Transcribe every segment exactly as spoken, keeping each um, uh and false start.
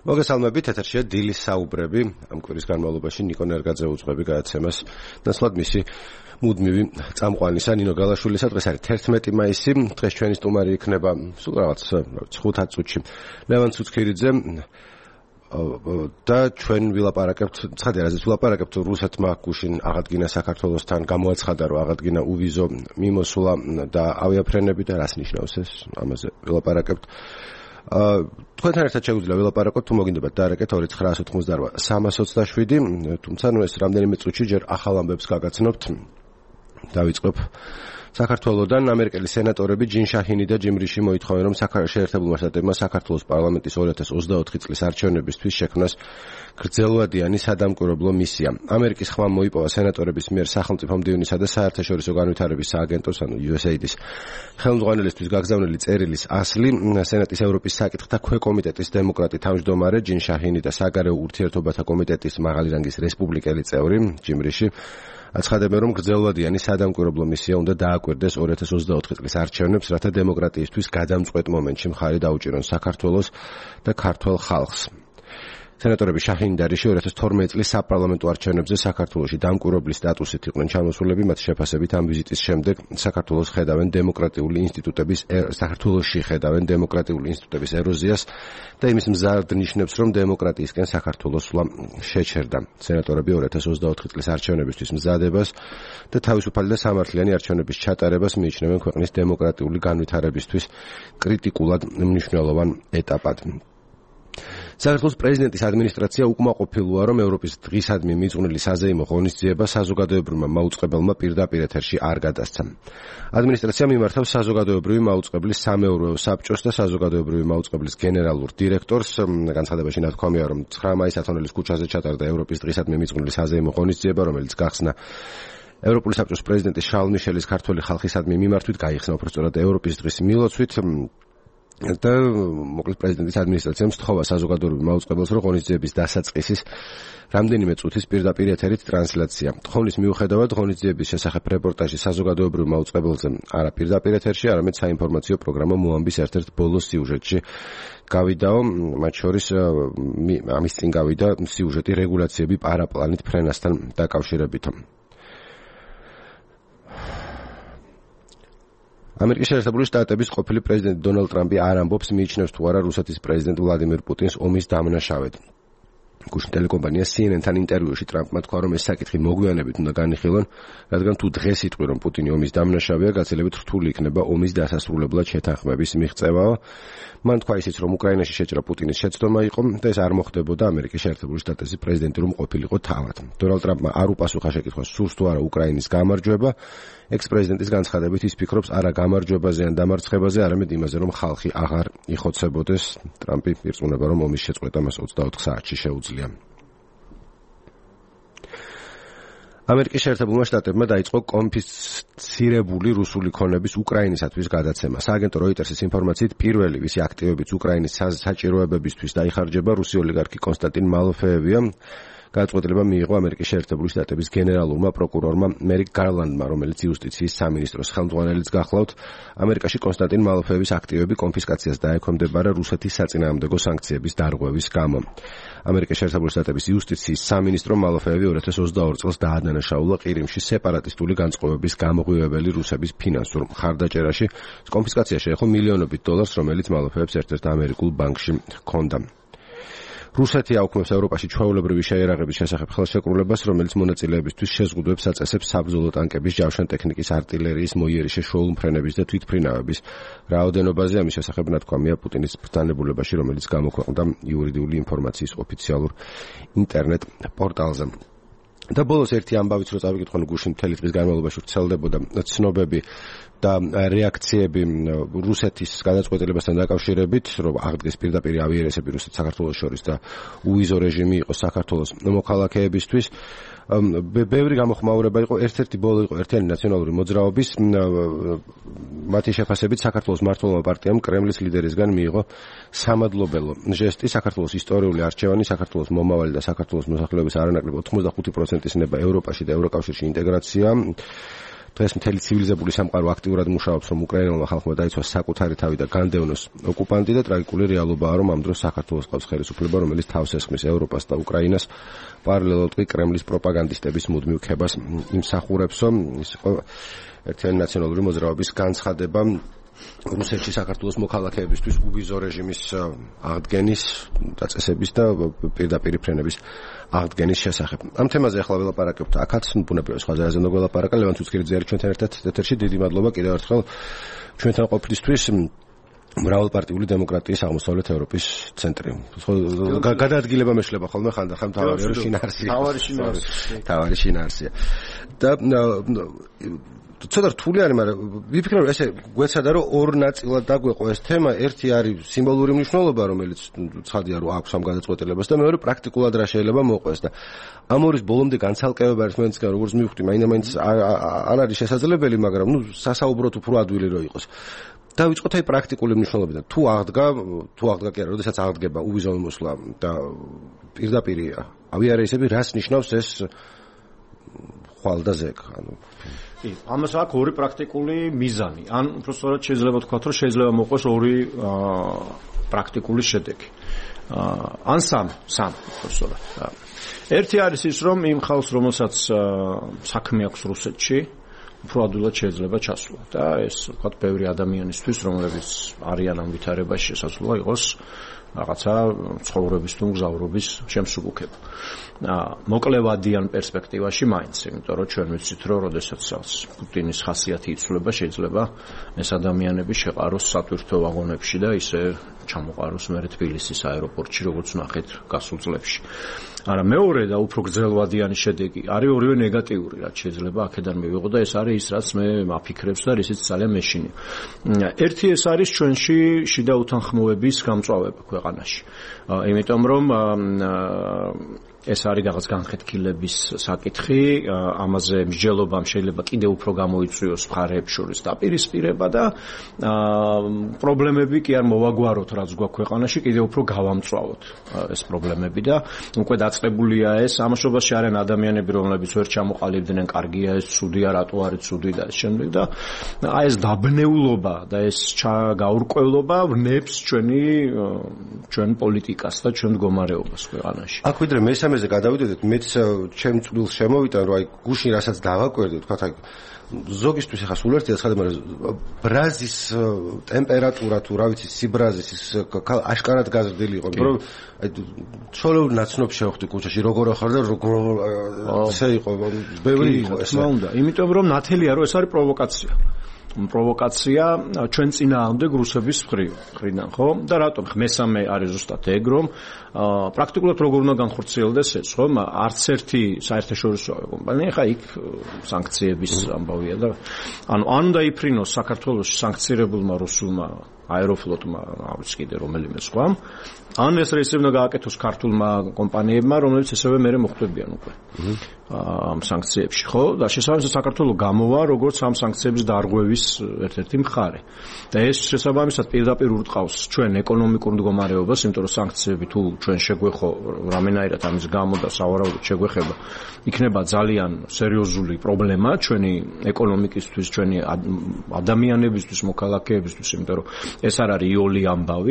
მოგესალმებით, ეთერშია დილის საუბრები. ამ კვირის განმავლობაში ნიკო ნერგაძე უძღვები გადაცემას. ნაცვლად მისი მუდმივი წამყვანისა ნინო გალაშვილისა. დღეს არის თერთმეტი მაისი. დღეს ჩვენი სტუმარი იქნება სულ რაღაც ხუთ წუთში ლევან ცუცქირიძე და ჩვენ ვილაპარაკებთ, ცხადია რაზეც ვილაპარაკებთ, რუსეთმა გუშინ აღადგინა საქართველოსთან, გამოაცხადა რომ აღადგინა უვიზო მიმოსვლა და ავიაფრენები და რას ნიშნავს ეს? ამაზე ვილაპარაკებთ. თქვენთან ერთად შეგვიძლია ვილაპარაკოთ, თუ მოგინდებათ დაარეკეთ ორი ცხრაასი ოცდაოთხი სამას ოცდაშვიდი, თუმცა ნუ ეს რამდენიმე წუთში ჯერ ახალ ამბებს გაგაცნობთ. დავიწყებ საქართველოსთან. ამერიკელი სენატორები ჯინ შაჰინი და ჯიმ რიში მოითხოვენ, რომ შეერთებულმა შტატებმა საქართველოს პარლამენტის ორი ათას ოცდაოთხი წლის არჩევნებისთვის შექმნას გრძელვადიანი სადამკვირვებლო მისია. ამერიკის ხმა მოიპოვა სენატორების მიერ სახელმწიფო მდივნისა და საერთაშორისო განვითარების სააგენტოს, ანუ იუ ეს ეი დის ხელმძღვანელისთვის გაგზავნილი წერილის ასლი. სენატის ევროპის საკითხთა ქვეკომიტეტის დემოკრატი თავმჯდომარე ჯინ შაჰინი და საგარეო ურთიერთობათა კომიტეტის მაღალი რანგის რესპუბლიკელი წევრი ჯიმ რიში აცხადებენ, რომ გრძელვადიანი სადამკვირვებლო მისია უნდა დააკვირდეს ორი ათას ოცდაოთხი წლის არჩევნებს, რათა დემოკრატიისთვის გადამწყვეტ მომენტში მხარი დაუჭირონ საქართველოს და ქართველ ხალხს. სენატორები შაჰინი და რიში ორი ათას თორმეტი წლის საპარლამენტო არჩევნებზე საქართველოში დამკვირვებლის სტატუსით იყვნენ ჩამოსულები. მათ შეფასებით ამ ვიზიტის შემდეგ საქართველოს ხედავენ დემოკრატიული ინსტიტუტების საქართველოში ხედავენ დემოკრატიული ინსტიტუტების ეროზიას და იმის მზარდ ნიშნებს, რომ დემოკრატიისკენ საქართველოს სვლა შეჩერდა. სენატორები ორი ათას ოცდაოთხი წლის არჩევნებისთვის მზადებას და თავისუფალი და სამართლიანი არჩევნების ჩატარებას მიიჩნევენ ქვეყნის დემოკრატიული განვითარებისთვის კრიტიკულად მნიშვნელოვან ეტაპად. საქართველოს პრეზიდენტის ადმინისტრაცია უკმაყოფილოა, რომ ევროპის დღისადმი მიძღვნილი საზეიმო ღონისძიება საზოგადოებრივმა მაუწყებელმა პირდაპირ ეთერში არ გადასცა. ადმინისტრაცია მიმართავს საზოგადოებრივი მაუწყებლის სამეურვეო საბჭოს და საზოგადოებრივი მაუწყებლის გენერალურ დირექტორს. განცხადებაში ნათქვამია, რომ ცხრა მაისს ათონელის ქუჩაზე ჩატარდა ევროპის დღისადმი მიძღვნილი საზეიმო ღონისძიება, რომელიც გახსნა ევროპული საბჭოს პრეზიდენტის შარლ მიშელის ქართველი ხალხისადმი მიმართვით, გაიხსნა უბრალოდ ევროპის დღის მილოცვით. და მოკლედ პრეზიდენტის ადმინისტრაციამ სთხოვა საზოგადოებრივ მაუწყებელს, რომ ღონისძიების დასაწყისის რამდენიმე წუთის პირდაპირ ეთერით ტრანსლაცია. თხოვნის მიუხედავად ღონისძიების შესახებ რეპორტაჟი საზოგადოებრივ მაუწყებელზე არა პირდაპირ ეთერში, არამედ საინფორმაციო პროგრამა მოამბის ერთ-ერთ ბოლო სიუჟეტში გავიდაო, მათ შორის ამის წინ გავიდა სიუჟეტი რეგულაციები პარაპლანით ფრენასთან დაკავშირებით. ამერიკის შეერთებული შტატების ყოფილი პრეზიდენტი დონალდ ტრამპი არ ამბობს, მიიჩნევს თუ არა რუსეთის პრეზიდენტ ვლადიმირ პუტინს ომის დამნაშავედ. გუშინ ტელეკომპანია სი ენ ენ-თან ინტერვიუში ტრამპმა თქვა, რომ ეს საკითხი მოგვიანებით უნდა განიხილონ, რადგან თუ დღეს იტყვი, რომ პუტინი ომის დამნაშავეა, გაცილებით რთული იქნება ომის დასასრულებლად შეთანხმების მიღწევაო. მან თქვა ისიც, რომ უკრაინაში შეჭრა პუტინის შეცდომა იყო და ეს არ მოხდებოდა ამერიკის შეერთებული შტატების პრეზიდენტი რომ ყოფილიყო თავად. დონალდ ტრამპმა არ უპასუხა შეკითხვას, სურს თუ არა უკრაინის გამარჯვება. ექს-პრეზიდენტის განცხადებით ის ფიქრობს არა გამარჯვებაზე ან დამარცხებაზე, არამედ იმაზე, რომ ხალხი აღარ იხოცებოდეს. ტრამპი ირწმუნება, რომ ომის შეწყვეტა მას ოცდაოთხ საათში შეუძლია. ამერიკის შეერთებულმა შტატებმა დაიწყო კონფისცირებული რუსული ქონების უკრაინისათვის გადაცემა. სააგენტო როიტერსის ინფორმაციით პირველი, ვისი აქტივებიც უკრაინის საჭიროებებისთვის დაიხარჯება, რუსი ოლიგარქი კონსტანტინ მალოფეევია. გადაწყვეტილება მიიღო ამერიკის შეერთებული შტატების გენერალურმა პროკურორმა მერიკ გარლანდმა, რომელიც იუსტიციის სამინისტროს ხელმძღვანელიც გახლავთ. ამერიკაში კონსტანტინ მალოფეევის აქტივები კონფისკაციას დაექვემდებარა რუსეთის საწინააღმდეგო სანქციების დარღვევის გამო. ამერიკის შეერთებული შტატების იუსტიციის სამინისტრომ მალოფეევი ორი ათას ოცდაორი წელს დაადანაშაულა ყირიმში სეპარატისტული განწყობების გამოღვივებელი რუსების ფინანსურ მხარდაჭერაში. კონფისკაცია შეეხო მილიონობით დოლარს, რომელიც მალოფეევს ერთ-ერთ ამერიკულ ბანკში ჰქონდა. რუსეთი აუქმებს ევროპაში ჩვეულებრივი შეიარაღების შესახებ ხელშეკრულებას, რომელიც მონაწილეებისთვის შეზღუდვებს აწესებს საბრძოლო ტანკების, ჯავშან-ტექნიკის, არტილერიის, მოიერიშე შოუმფრენების და თვითმფრინავების რაოდენობაზე. ამის შესახებ ნათქვამია პუტინის ბრძანებულებაში, რომელიც გამოქვეყნდა იურიდიული ინფორმაციის ოფიციალურ ინტერნეტ პორტალზე. და ბოლოს ერთი ამბავიც რო წავიკითხონ, გუშინ მთელი დღის განმავლობაში ვრცელდებოდა ცნობები და რეაქციები რუსეთის გადაწყვეტილებასთან დაკავშირებით, რომ აღდგეს პირდაპირ ავიარესები რუსეთ საქართველოს შორის და უვიზო რეჟიმი იყო საქართველოს მოქალაქეებისთვის. ბევრი გამოხმაურება იყო, ერთ-ერთი ბოლო იყო ერთიანი ნაციონალური მოძრაობის, მათი შეფასებით საქართველოს მმართველმა პარტიამ კრემლის ლიდერისგან მიიღო სამადლობელო ჟესტი. საქართველოს ისტორიული არჩევანი, საქართველოს მომავალი და საქართველოს მოსახლეობის არანაკლებ ოცდახუთი პროცენტის ნება ევროპაში და ევროკავშირში ინტეგრაცია. დღეს მთელი ცივილიზებული სამყარო აქტიურად მუშაობს, რომ უკრაინელმა ხალხმა დაიცვას საკუთარი თავი და განდევნოს ოკუპანტი და ტრაგიკული რეალობაა, რომ ამ დროს საქართველოს ყავს ხელისუფლება, რომელიც თავს ესხმის ევროპას და უკრაინას, პარალელურად კი კრემლის პროპაგანდისტების მუდმივ ქებას იმსახურებს, რომ ის იყო ერთიანი ნაციონალური მოძრაობის განცხადება რუსეთში საქართველოს მოქალაქეებისთვის უვიზო რეჟიმის აღდგენის დაწესების და პირდაპირ ფრენების აღდგენის შესახებ. ამ თემაზე ახლა ველაპარაკებთ აქაც, ბუნებრივია სხვა ზეაზე მოგველაპარაკა. ლევან ცუცქირიძე არის ჩვენთან ერთად ეთერში. დიდი მადლობა კიდევ ერთხელ ჩვენთან ყოფნისთვის. მრავალპარტიული დემოკრატიის აღმოსავლეთ ევროპის ცენტრი. გადაადგილება მეშლება ხოლმე ხანდახან თავარი შინაარსია. თავარი შინაარსია. თავარი შინაარსია. და ცოტა რთული არის, მაგრამ ვიფიქრე, რომ ესე გვეცადა, რომ ორ ნაწილად დაგვეყო ეს თემა. ერთი არის სიმბოლური მნიშვნელობა, რომელიც ცხადია, რომ აქვს ამ გადაწყვეტილებას და მეორე პრაქტიკულად რა შეიძლება მოყვეს და ამორის ბოლომდე განცალკევება არის მეცგან, როგორც მივხვდი, მაინდა-მაინც არ არის შესაძლებელი, მაგრამ ნუ სასაუბროთ უფრო ადვილი რო იყოს. დავიწყოთ აი პრაქტიკული მნიშვნელობიდან. თუ აღდგა, თუ აღდგა კი არა, როდესაც აღდგება უვიზო მოსვლა და პირდაპირ ავიარეისები, რას ნიშნავს ეს ხვალ და ზეგ, ანუ კი, ამას აქვს ორი პრაქტიკული მიზანი. ან უბრალოდ შეიძლება ვთქვათ, რომ შეიძლება მოყვეს ორი პრაქტიკული შედეგი. ან სამი, სამი უბრალოდ. ერთი არის ის, რომ იმ ხალხს, რომელსაც საქმე აქვს რუსეთში, უფრო ადვილად შეიძლება ჩასვლა და ეს ვთქვათ, ბევრი ადამიანისთვის, რომლებიც არიან ამ ვითარებაში, შესაძლოა იყოს რაღაცა ცხოვრების თუ მგზავრობის შემსუბუქება. მოკლევადიან პერსპექტივაში მაინც, იმიტომ რომ ჩვენ ვიცით, რომ როდესაც პუტინის ხასიათი იცვლება, შეიძლება ეს ადამიანები შეყაროს სატვირთო ვაგონებში და ისე ჩამოყაროს მერე თბილისის აეროპორტში, როგორც ნახეთ გასულ წლებში. არა, მეორე და უფრო გრძელვადიანი შედეგი არის ორივე ნეგატიური, რაც შეიძლება აქედან მივიღო და ეს არის ის, რაც მე მაფიქრებს და ისიც ძალიან მეშინია. ერთი ეს არის ჩვენში შიდა უთანხმოების გამწვავება ქვეყანაში. იმიტომ რომ ეს არის რაღაც განხეთქილების საკითხი, ამაზე მსჯელობამ შეიძლება კიდევ უფრო გამოიწვიოს მხარეებს შორის დაპირისპირება და პრობლემები კი არ მოვაგვაროთ, რაც გვაქვს ქვეყანაში, კიდევ უფრო გავამწვავოთ ეს პრობლემები და უკვე დაწყებულია ეს. ამაშობაში არიან ადამიანები, რომლებიც ვერ ჩამოყალიბდნენ, კარგია ეს, ცუდია, რატო არის ცუდი და ეს შემდეგ და აი ეს დაბნეულობა და ეს გაურკვევლობა ვნებს ჩვენი ჩვენ პოლიტიკას და ჩვენ მდგომარეობას ქვეყანაში. აქ ვიდრე მესამე ზე გადავიდოდეთ, მეც ჩემ წვილს შემოვიტან, რომ აი გუშინ რასაც დავაკვირდი, თქვა აი ზოგისთვის ახლა სულ ერთია ცხადი, მაგრამ ბრაზის ტემპერატურა თუ რა ვიცი, სიბრაზის ის აშკარად გაზრდილი იყო, რომ აი ჩოლოვ ნაცნობ შევხვდი კუჩაში, როგორ ახარ და როგორ ესე იყო, ბევრი იყო ეს. თქმა უნდა, იმიტომ რომ ნათელია, რომ ეს არის პროვოკაცია. პროვოკაცია ჩვენ წინააღმდეგ რუსების მხრიდან, ხო? და რატომ? მესამე არის ზუსტად ეგ, რომ პრაქტიკულად როგორ უნდა განხორციელდეს ეს, ხო? არც ერთი საერთაშორისო კომპანია ხა იქ სანქციების ამბავია და ანუ ან დაიფრინოს საქართველოს სანქცირებულმა რუსულმა აეროფლოტმა, არის კიდე რომელიმე სხვა, ან ეს რეისები უნდა გააკეთოს ქართულმა კომპანიებმა, რომლებიც ესევე მერე მოხვდებიან უკვე ამ სანქციებში, ხო? და შესაბამისად საქართველოს გამოვა როგორც ამ სანქციების დარღვევის ერთ-ერთი მხარე. და ეს შესაბამისად პირდაპირ ურტყავს ჩვენ ეკონომიკურ მდგომარეობას, იმიტომ რომ სანქციები თუ ჩვენ შეგვეხო რამენაირად ამის გამო და სავარაუდოდ შეგვეხება, იქნება ძალიან სერიოზული პრობლემა ჩვენი ეკონომიკისთვის, ჩვენი ადამიანებისთვის, მოქალაქეებისთვის, იმიტომ რომ ეს არ არის იოლი ამბავი.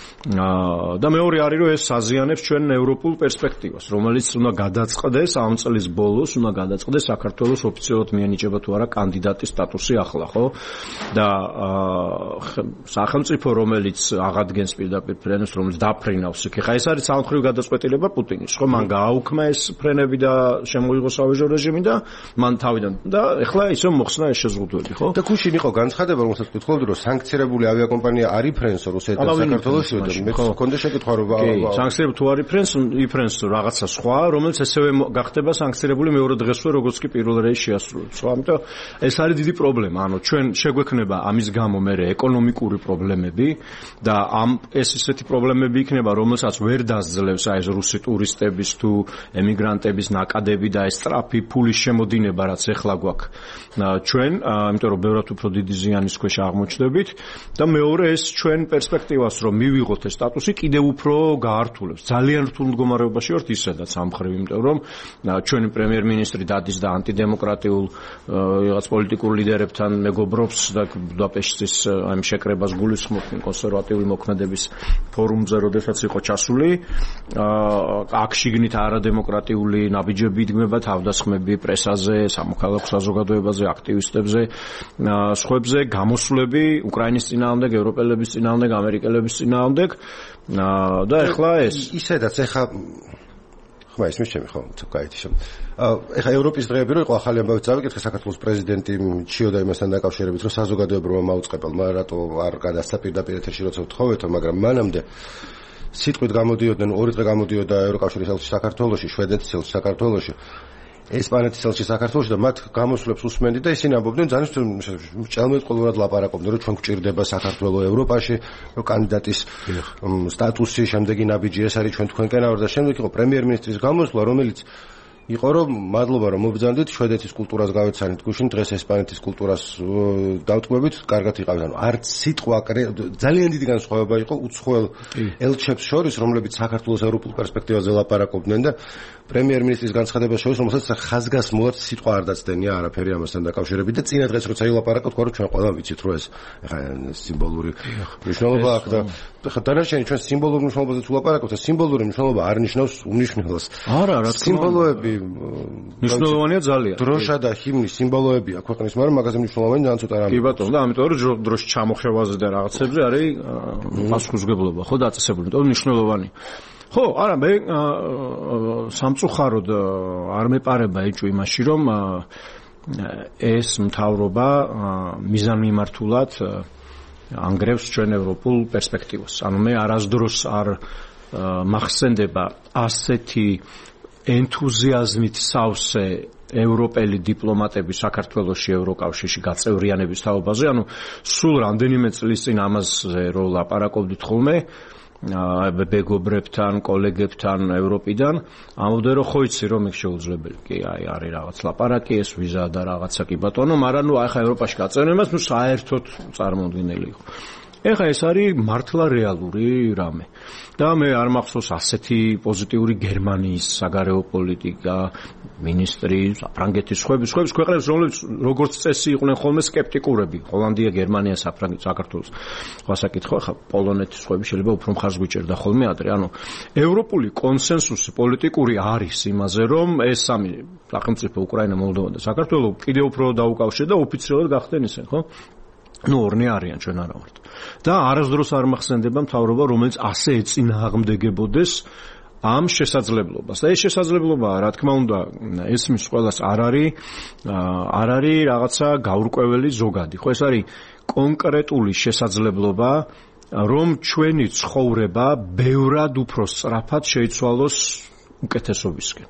და მეორე არის, რომ ეს აზიანებს ჩვენ ევროპულ პერსპექტივას, რომელიც უნდა გადაწყდეს ამ წლის ბოლოს, უნდა გადაწყდეს საქართველოს ოფიციალურად მიენიჭება თუ არა კანდიდატის სტატუსი ახლა, ხო? და სახელმწიფო, რომელიც აღადგენს პირდაპირ ფრენებს, რომელიც დაფრინავს იქ. ხა ეს არის სამხედრო გადაწყვეტილება პუტინის, ხო? მან გააუქმა ეს ფრენები და შემოიღო სავაჟო რეჟიმი და მან თავიდან და ეხლა ისე მოხსნა ეს შეზღუდვები, ხო? და გუშინ იყო განცხადება, რომელსაც ვკითხულობდი, რომ სანქცირებული ავიაკომპანია არ იფრენს რუსეთს და საქართველოს და მე მქონდა შეკითხვა, რომ სანქციები თუ არ იფრენს, იფრენს რაღაცა სხვა, რომელიც ესევე გახდება სანქცირებული მეორე დღესვე, როგორც კი პირველ რეისს შეასრულებს. ხო, ამიტომ ეს არის დიდი პრობლემა. ანუ ჩვენ შეგვექნება ამის გამო მე ეკონომიკური პრობლემები და ამ ეს ისეთი პრობლემები იქნება, რომელსაც ვერ დასძლევს აი ეს რუსი ტურისტების თუ ემიგრანტების ნაკადები და ეს სტრაფი ფულის შემოდინება, რაც ეხლა გვაქვს ჩვენ, იმიტომ რომ ბევრად უფრო დიდი ზიანის ქვეშ აღმოჩნდებით და მეორე ეს ჩვენ პერსპექტივას რომ მივიღოთ ეს სტატუსი კიდევ უფრო გაართულებს. ძალიან რთულ მდგომარეობაში ვართ ისედაც ამ მხრივ, იმიტომ რომ ჩვენი პრემიერ-მინისტრი დადის და ანტიდემოკრატიულ რაღაც პოლიტიკურ ლიდერებთან მეგობრობს და ბუდაპეშტის ამ შეკრებას გულისხმობს კონსერვატიული მოქმედების ფორუმზე, როდესაც იყო ჩასული. აქ შიგნით არადემოკრატიული ნაბიჯები იდგმება, თავდასხმები პრესაზე, სამოქალაქო საზოგადოებაზე, აქტივისტებზე, სხვებზე, გამოსვლები უკრაინის წინააღმდეგ, ევროპელების წინააღმდეგ, ამერიკელების წინააღმდეგ და ეხლა ეს ისედაც ეხლა ხმა ისმის ჩემი ხო კაითი შენ ეხლა ევროპის დღეები რო იყო ახალი ამბავი წავიკითხე საქართველოს პრეზიდენტი ჩიოდა იმასთან დაკავშირებით რომ საზოგადოებრივმა მაუწყებელმა რატო არ გადასცა პირდაპირ ეთერში როცა ვთხოვეთო მაგრამ მანამდე სიტყვით გამოდიოდნენ ორი დღე გამოდიოდა ევროკავშირის ელჩი საქართველოში შვედეთის ელჩი საქართველოში ესპანეთის ელჩი საქართველოში და მათ გამოსვლებს უსმენდი და ისინი ამბობდნენ ძალიან ჭელმეტყველურად ლაპარაკობდნენ რომ ჩვენ გვჭირდება საქართველოს ევროპაში რომ კანდიდატის სტატუსი შემდეგი ნაბიჯი ეს არის ჩვენ თქვენკენ ავარ და შემდეგ იყო პრემიერ-მინისტრის გამოსვლა რომელიც იყო რომ მადლობა რომ მობრძანდით შვედეთის კულტურას გავეცანით გუშინ დღეს ესპანეთის კულტურას დავტკბებით კარგად იყავით ანუ არც სიტყვა ძალიან დიდი განსხვავება იყო უცხოელ ელჩებს შორის რომლებიც საქართველოს ევროპულ პერსპექტივაზე ლაპარაკობდნენ და პრემიერ-მინისტრის განცხადებას შორის რომელსაც ხაზგასმულად სიტყვა არ დაცდენია არაფერი ამასთან დაკავშირებით და წინა დღეს როცა ილაპარაკოთ თქვა რომ ჩვენ ყველა ვიცით რომ ეს ეხა სიმბოლური მნიშვნელობა აქვს და ეხა დანარჩენი ჩვენ სიმბოლურ მნიშვნელობაზე თუ ლაპარაკობთ და სიმბოლური მნიშვნელობა არ ნიშნავს უმნიშვნელოს არა რა სიმბოლოები მნიშვნელოვანია ძალიან. დროშა და ჰიმნი სიმბოლოებია ქვეყნის, მაგრამ მაგაზე მნიშვნელოვანი ძალიან ცოტა რამე. კი ბატონო, და ამიტომ რომ დროშის ჩამოხევაზე და რაღაცებზე არის პასუხისმგებლობა, ხო დაწესებული, იმიტომ რომ მნიშვნელოვანი. ხო, არა, მე სამწუხაროდ არ მეპარება ეჭვი იმაში, რომ ეს მთავრობა მიზანმიმართულად ანგრევს ჩვენ ევროპულ პერსპექტივას. ანუ მე არასდროს არ მახსენდება ასეთი ენთუზიაზმით სავსე ევროპელი დიპლომატები საქართველოში ევროკავშირში გაწევრიანების თაობაზე, ანუ სულ რამდენიმე წლის წინ ამაზე რომ ლაპარაკობდით ხოლმე მეგობრებთან, კოლეგებთან ევროპიდან, ამბობდნენ რომ ხო იცი რომ იქ შეუძლებელი. კი, აი არის რაღაც ლაპარაკი, ეს ვიზა და რაღაცა კი ბატონო, მაგრამ ნუ ახლა ევროპაში გაწევრიანებას ნუ საერთოდ წარმოუდგენელი იყო. ეხლა ეს არის მართლა რეალური რამე. და მე არ მახსოვს ასეთი პოზიტიური გერმანიის საგარეო პოლიტიკა, მინისტრი, საფრანგეთის სხვების სხვების ქვეყნებს, რომლებიც როგორც წესი იყვნენ ხოლმე სკეპტიკურები. ჰოლანდია, გერმანია, საფრანგეთი, საქართველოს. სხვა საკითხი, ხა პოლონეთის სხვები შეიძლება უფრო მხარს გვიჭერდა ხოლმე ადრე. ანუ ევროპული კონსენსუსი პოლიტიკური არის იმაზე, რომ ეს სამი სახელმწიფო უკრაინა, მოლდოვა და საქართველო კიდევ უფრო დაუკავშირდა და ოფიციალურად გახდნენ ისე, ხო? ნუ ორნი არიან ჩვენ არა ვართ. და არასდროს არ მახსენდება მთავრობა, რომელიც ასე ეწინააღმდეგებოდეს ამ შესაძლებლობას. და ეს შესაძლებლობა, რა თქმა უნდა, ესმის ყველას არ არის, არ არის რაღაცა გაურკვეველი ზოგადი. ხო, ეს არის კონკრეტული შესაძლებლობა, რომ ჩვენი ცხოვრება ბევრად უფრო სწრაფად შეიცვალოს უკეთესობისკენ.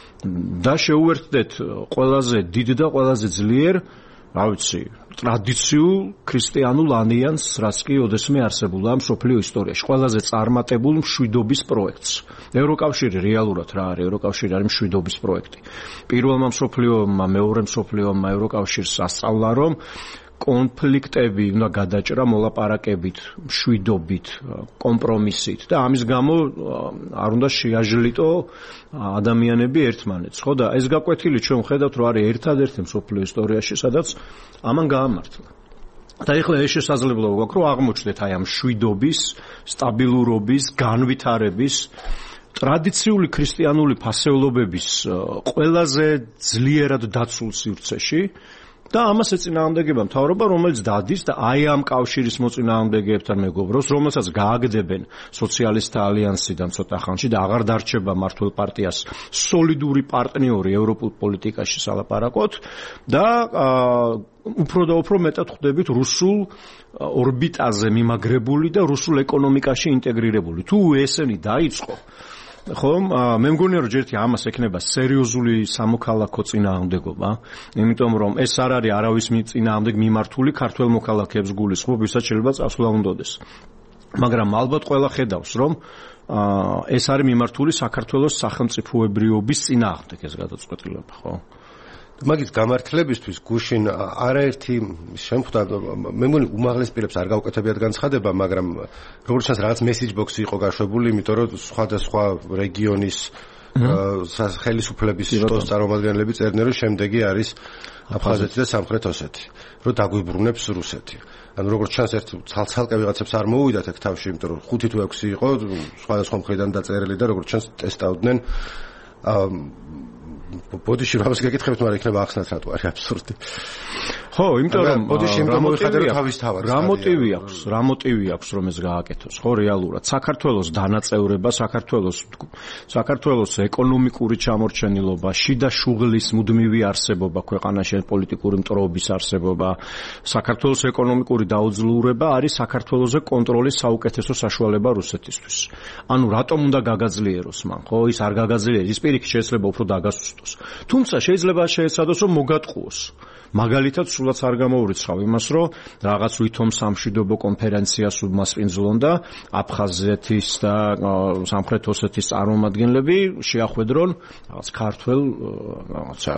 და შეუერთდეთ ყველაზე დიდ და ყველაზე ძლიერ, რა ვიცი, ტრადიციულ ქრისტიანულ ალიანს, რაც კი ოდესმე არსებულა მსოფლიო ისტორიაში, ყველაზე წარმატებულ მშვიდობის პროექტს. ევროკავშირი რეალურად რა არის? ევროკავშირი არის მშვიდობის პროექტი. პირველმა მსოფლიო ომმა, მეორე მსოფლიო ომმა ევროკავშირს ასწავლა, რომ კონფლიქტები უნდა გადაჭრა მოლაპარაკებით, მშვიდობით, კომპრომისით და ამის გამო არ უნდა შეაჟლიტო ადამიანები ერთმანეთს, ხო და ეს გაკვეთილი ჩვენ ვხედავთ, რომ არის ერთადერთი მსოფლიო ისტორიაში, სადაც ამან გაამართლა. და ეხლა ეს შესაძლებლობა გვაქვს, რომ აღმოჩნდეთ აი ამ მშვიდობის, სტაბილურობის, განვითარების ტრადიციული ქრისტიანული ფასეულობების ყველაზე ძლიერად დაცულ სივრცეში და ამას ეწინააღმდეგება მთავრობა, რომელიც დადის და აი ამ კავშირის მოწინააღმდეგეებთან მეგობრობს, რომელსაც გააგდებენ სოციალისტთა ალიანსიდან ცოტა ხანში და აღარ დარჩება მართლ პარტიას სოლიდური პარტნიორი ევროპულ პოლიტიკაში სალაპარაკოთ და უფრო და უფრო მეტად ხვდებით რუსულ ორბიტაზე მიმაგრებული და რუსულ ეკონომიკაში ინტეგრირებული. თუ ესენი დაიწყო ხომ მე მგონია რომ ჯერთი ამას ექნება სერიოზული სამოქალაქო წინააღმდეგობა, იმიტომ რომ ეს არ არის არავის წინააღმდეგ მიმართული ქართველ მოქალაქეებს გულისხმობ, ვისაც შეიძლება წასვლა უნდადეს. მაგრამ ალბათ ყველა ხედავს, რომ ეს არის მიმართული საქართველოს სახელმწიფოებრიობის წინააღმდეგ ეს გადაწყვეტილება, ხო? მაგის გამართლებისთვის გუშინ არაერთი შემხვდა მე მგონი უმაღლეს პირებს არ გავუკეთებიათ განცხადება, მაგრამ როგორც ჩანს რაღაც message box-ი იყო გაშვებული, იმიტომ რომ სხვადასხვა რეგიონის ხელისუფლების შტოს წარმომადგენლები წერდნენ, რომ შემდეგი არის აფხაზეთი და სამხრეთ ოსეთი, რომ დაგვიბრუნებს რუსეთი. ანუ როგორც ჩანს ერთ ცალ-ცალკე ვიღაცებს არ მოუვიდათ აქ თავში, იმიტომ რომ ხუთი თუ ექვსი იყო სხვადასხვა მხრიდან დაწერილი და როგორც ჩანს ტესტავდნენ ბოდიში რამის გეკითხებთ, მაგრამ იქნება ახსნათ რატო არის აბსურდი. ხო, იმიტომ რომ ბოდიში იმიტომ მოიხადე რომ თავის თავად. რა მოტივი აქვს? რა მოტივი აქვს რომ ეს გააკეთოს? ხო, რეალურად საქართველოს დანაწევრება, საქართველოს საქართველოს ეკონომიკური ჩამორჩენილობა, შიდა შუღლის მუდმივი არსებობა, ქვეყანაში პოლიტიკური მტრობის არსებობა, საქართველოს ეკონომიკური დაუძლურება არის საქართველოზე კონტროლის საუკეთესო საშუალება რუსეთისთვის. ანუ რატომ უნდა გაგაძლიეროს მან? ხო, ის არ გაგაძლიერებს, ის პირიქით შეიძლება უფრო დაგასუსტოს. თუმცა შეიძლება შეეცადოს რომ მოგატყუოს. მაგალითად, სულაც არ გამოურიცხავ იმას, რომ რაღაც ვითომ სამშვიდობო კონფერენციას უმასპინძლონ და აფხაზეთის და სამხრეთ ოსეთის წარმომადგენლები შეახვედრონ რაღაც ქართველ რაღაცა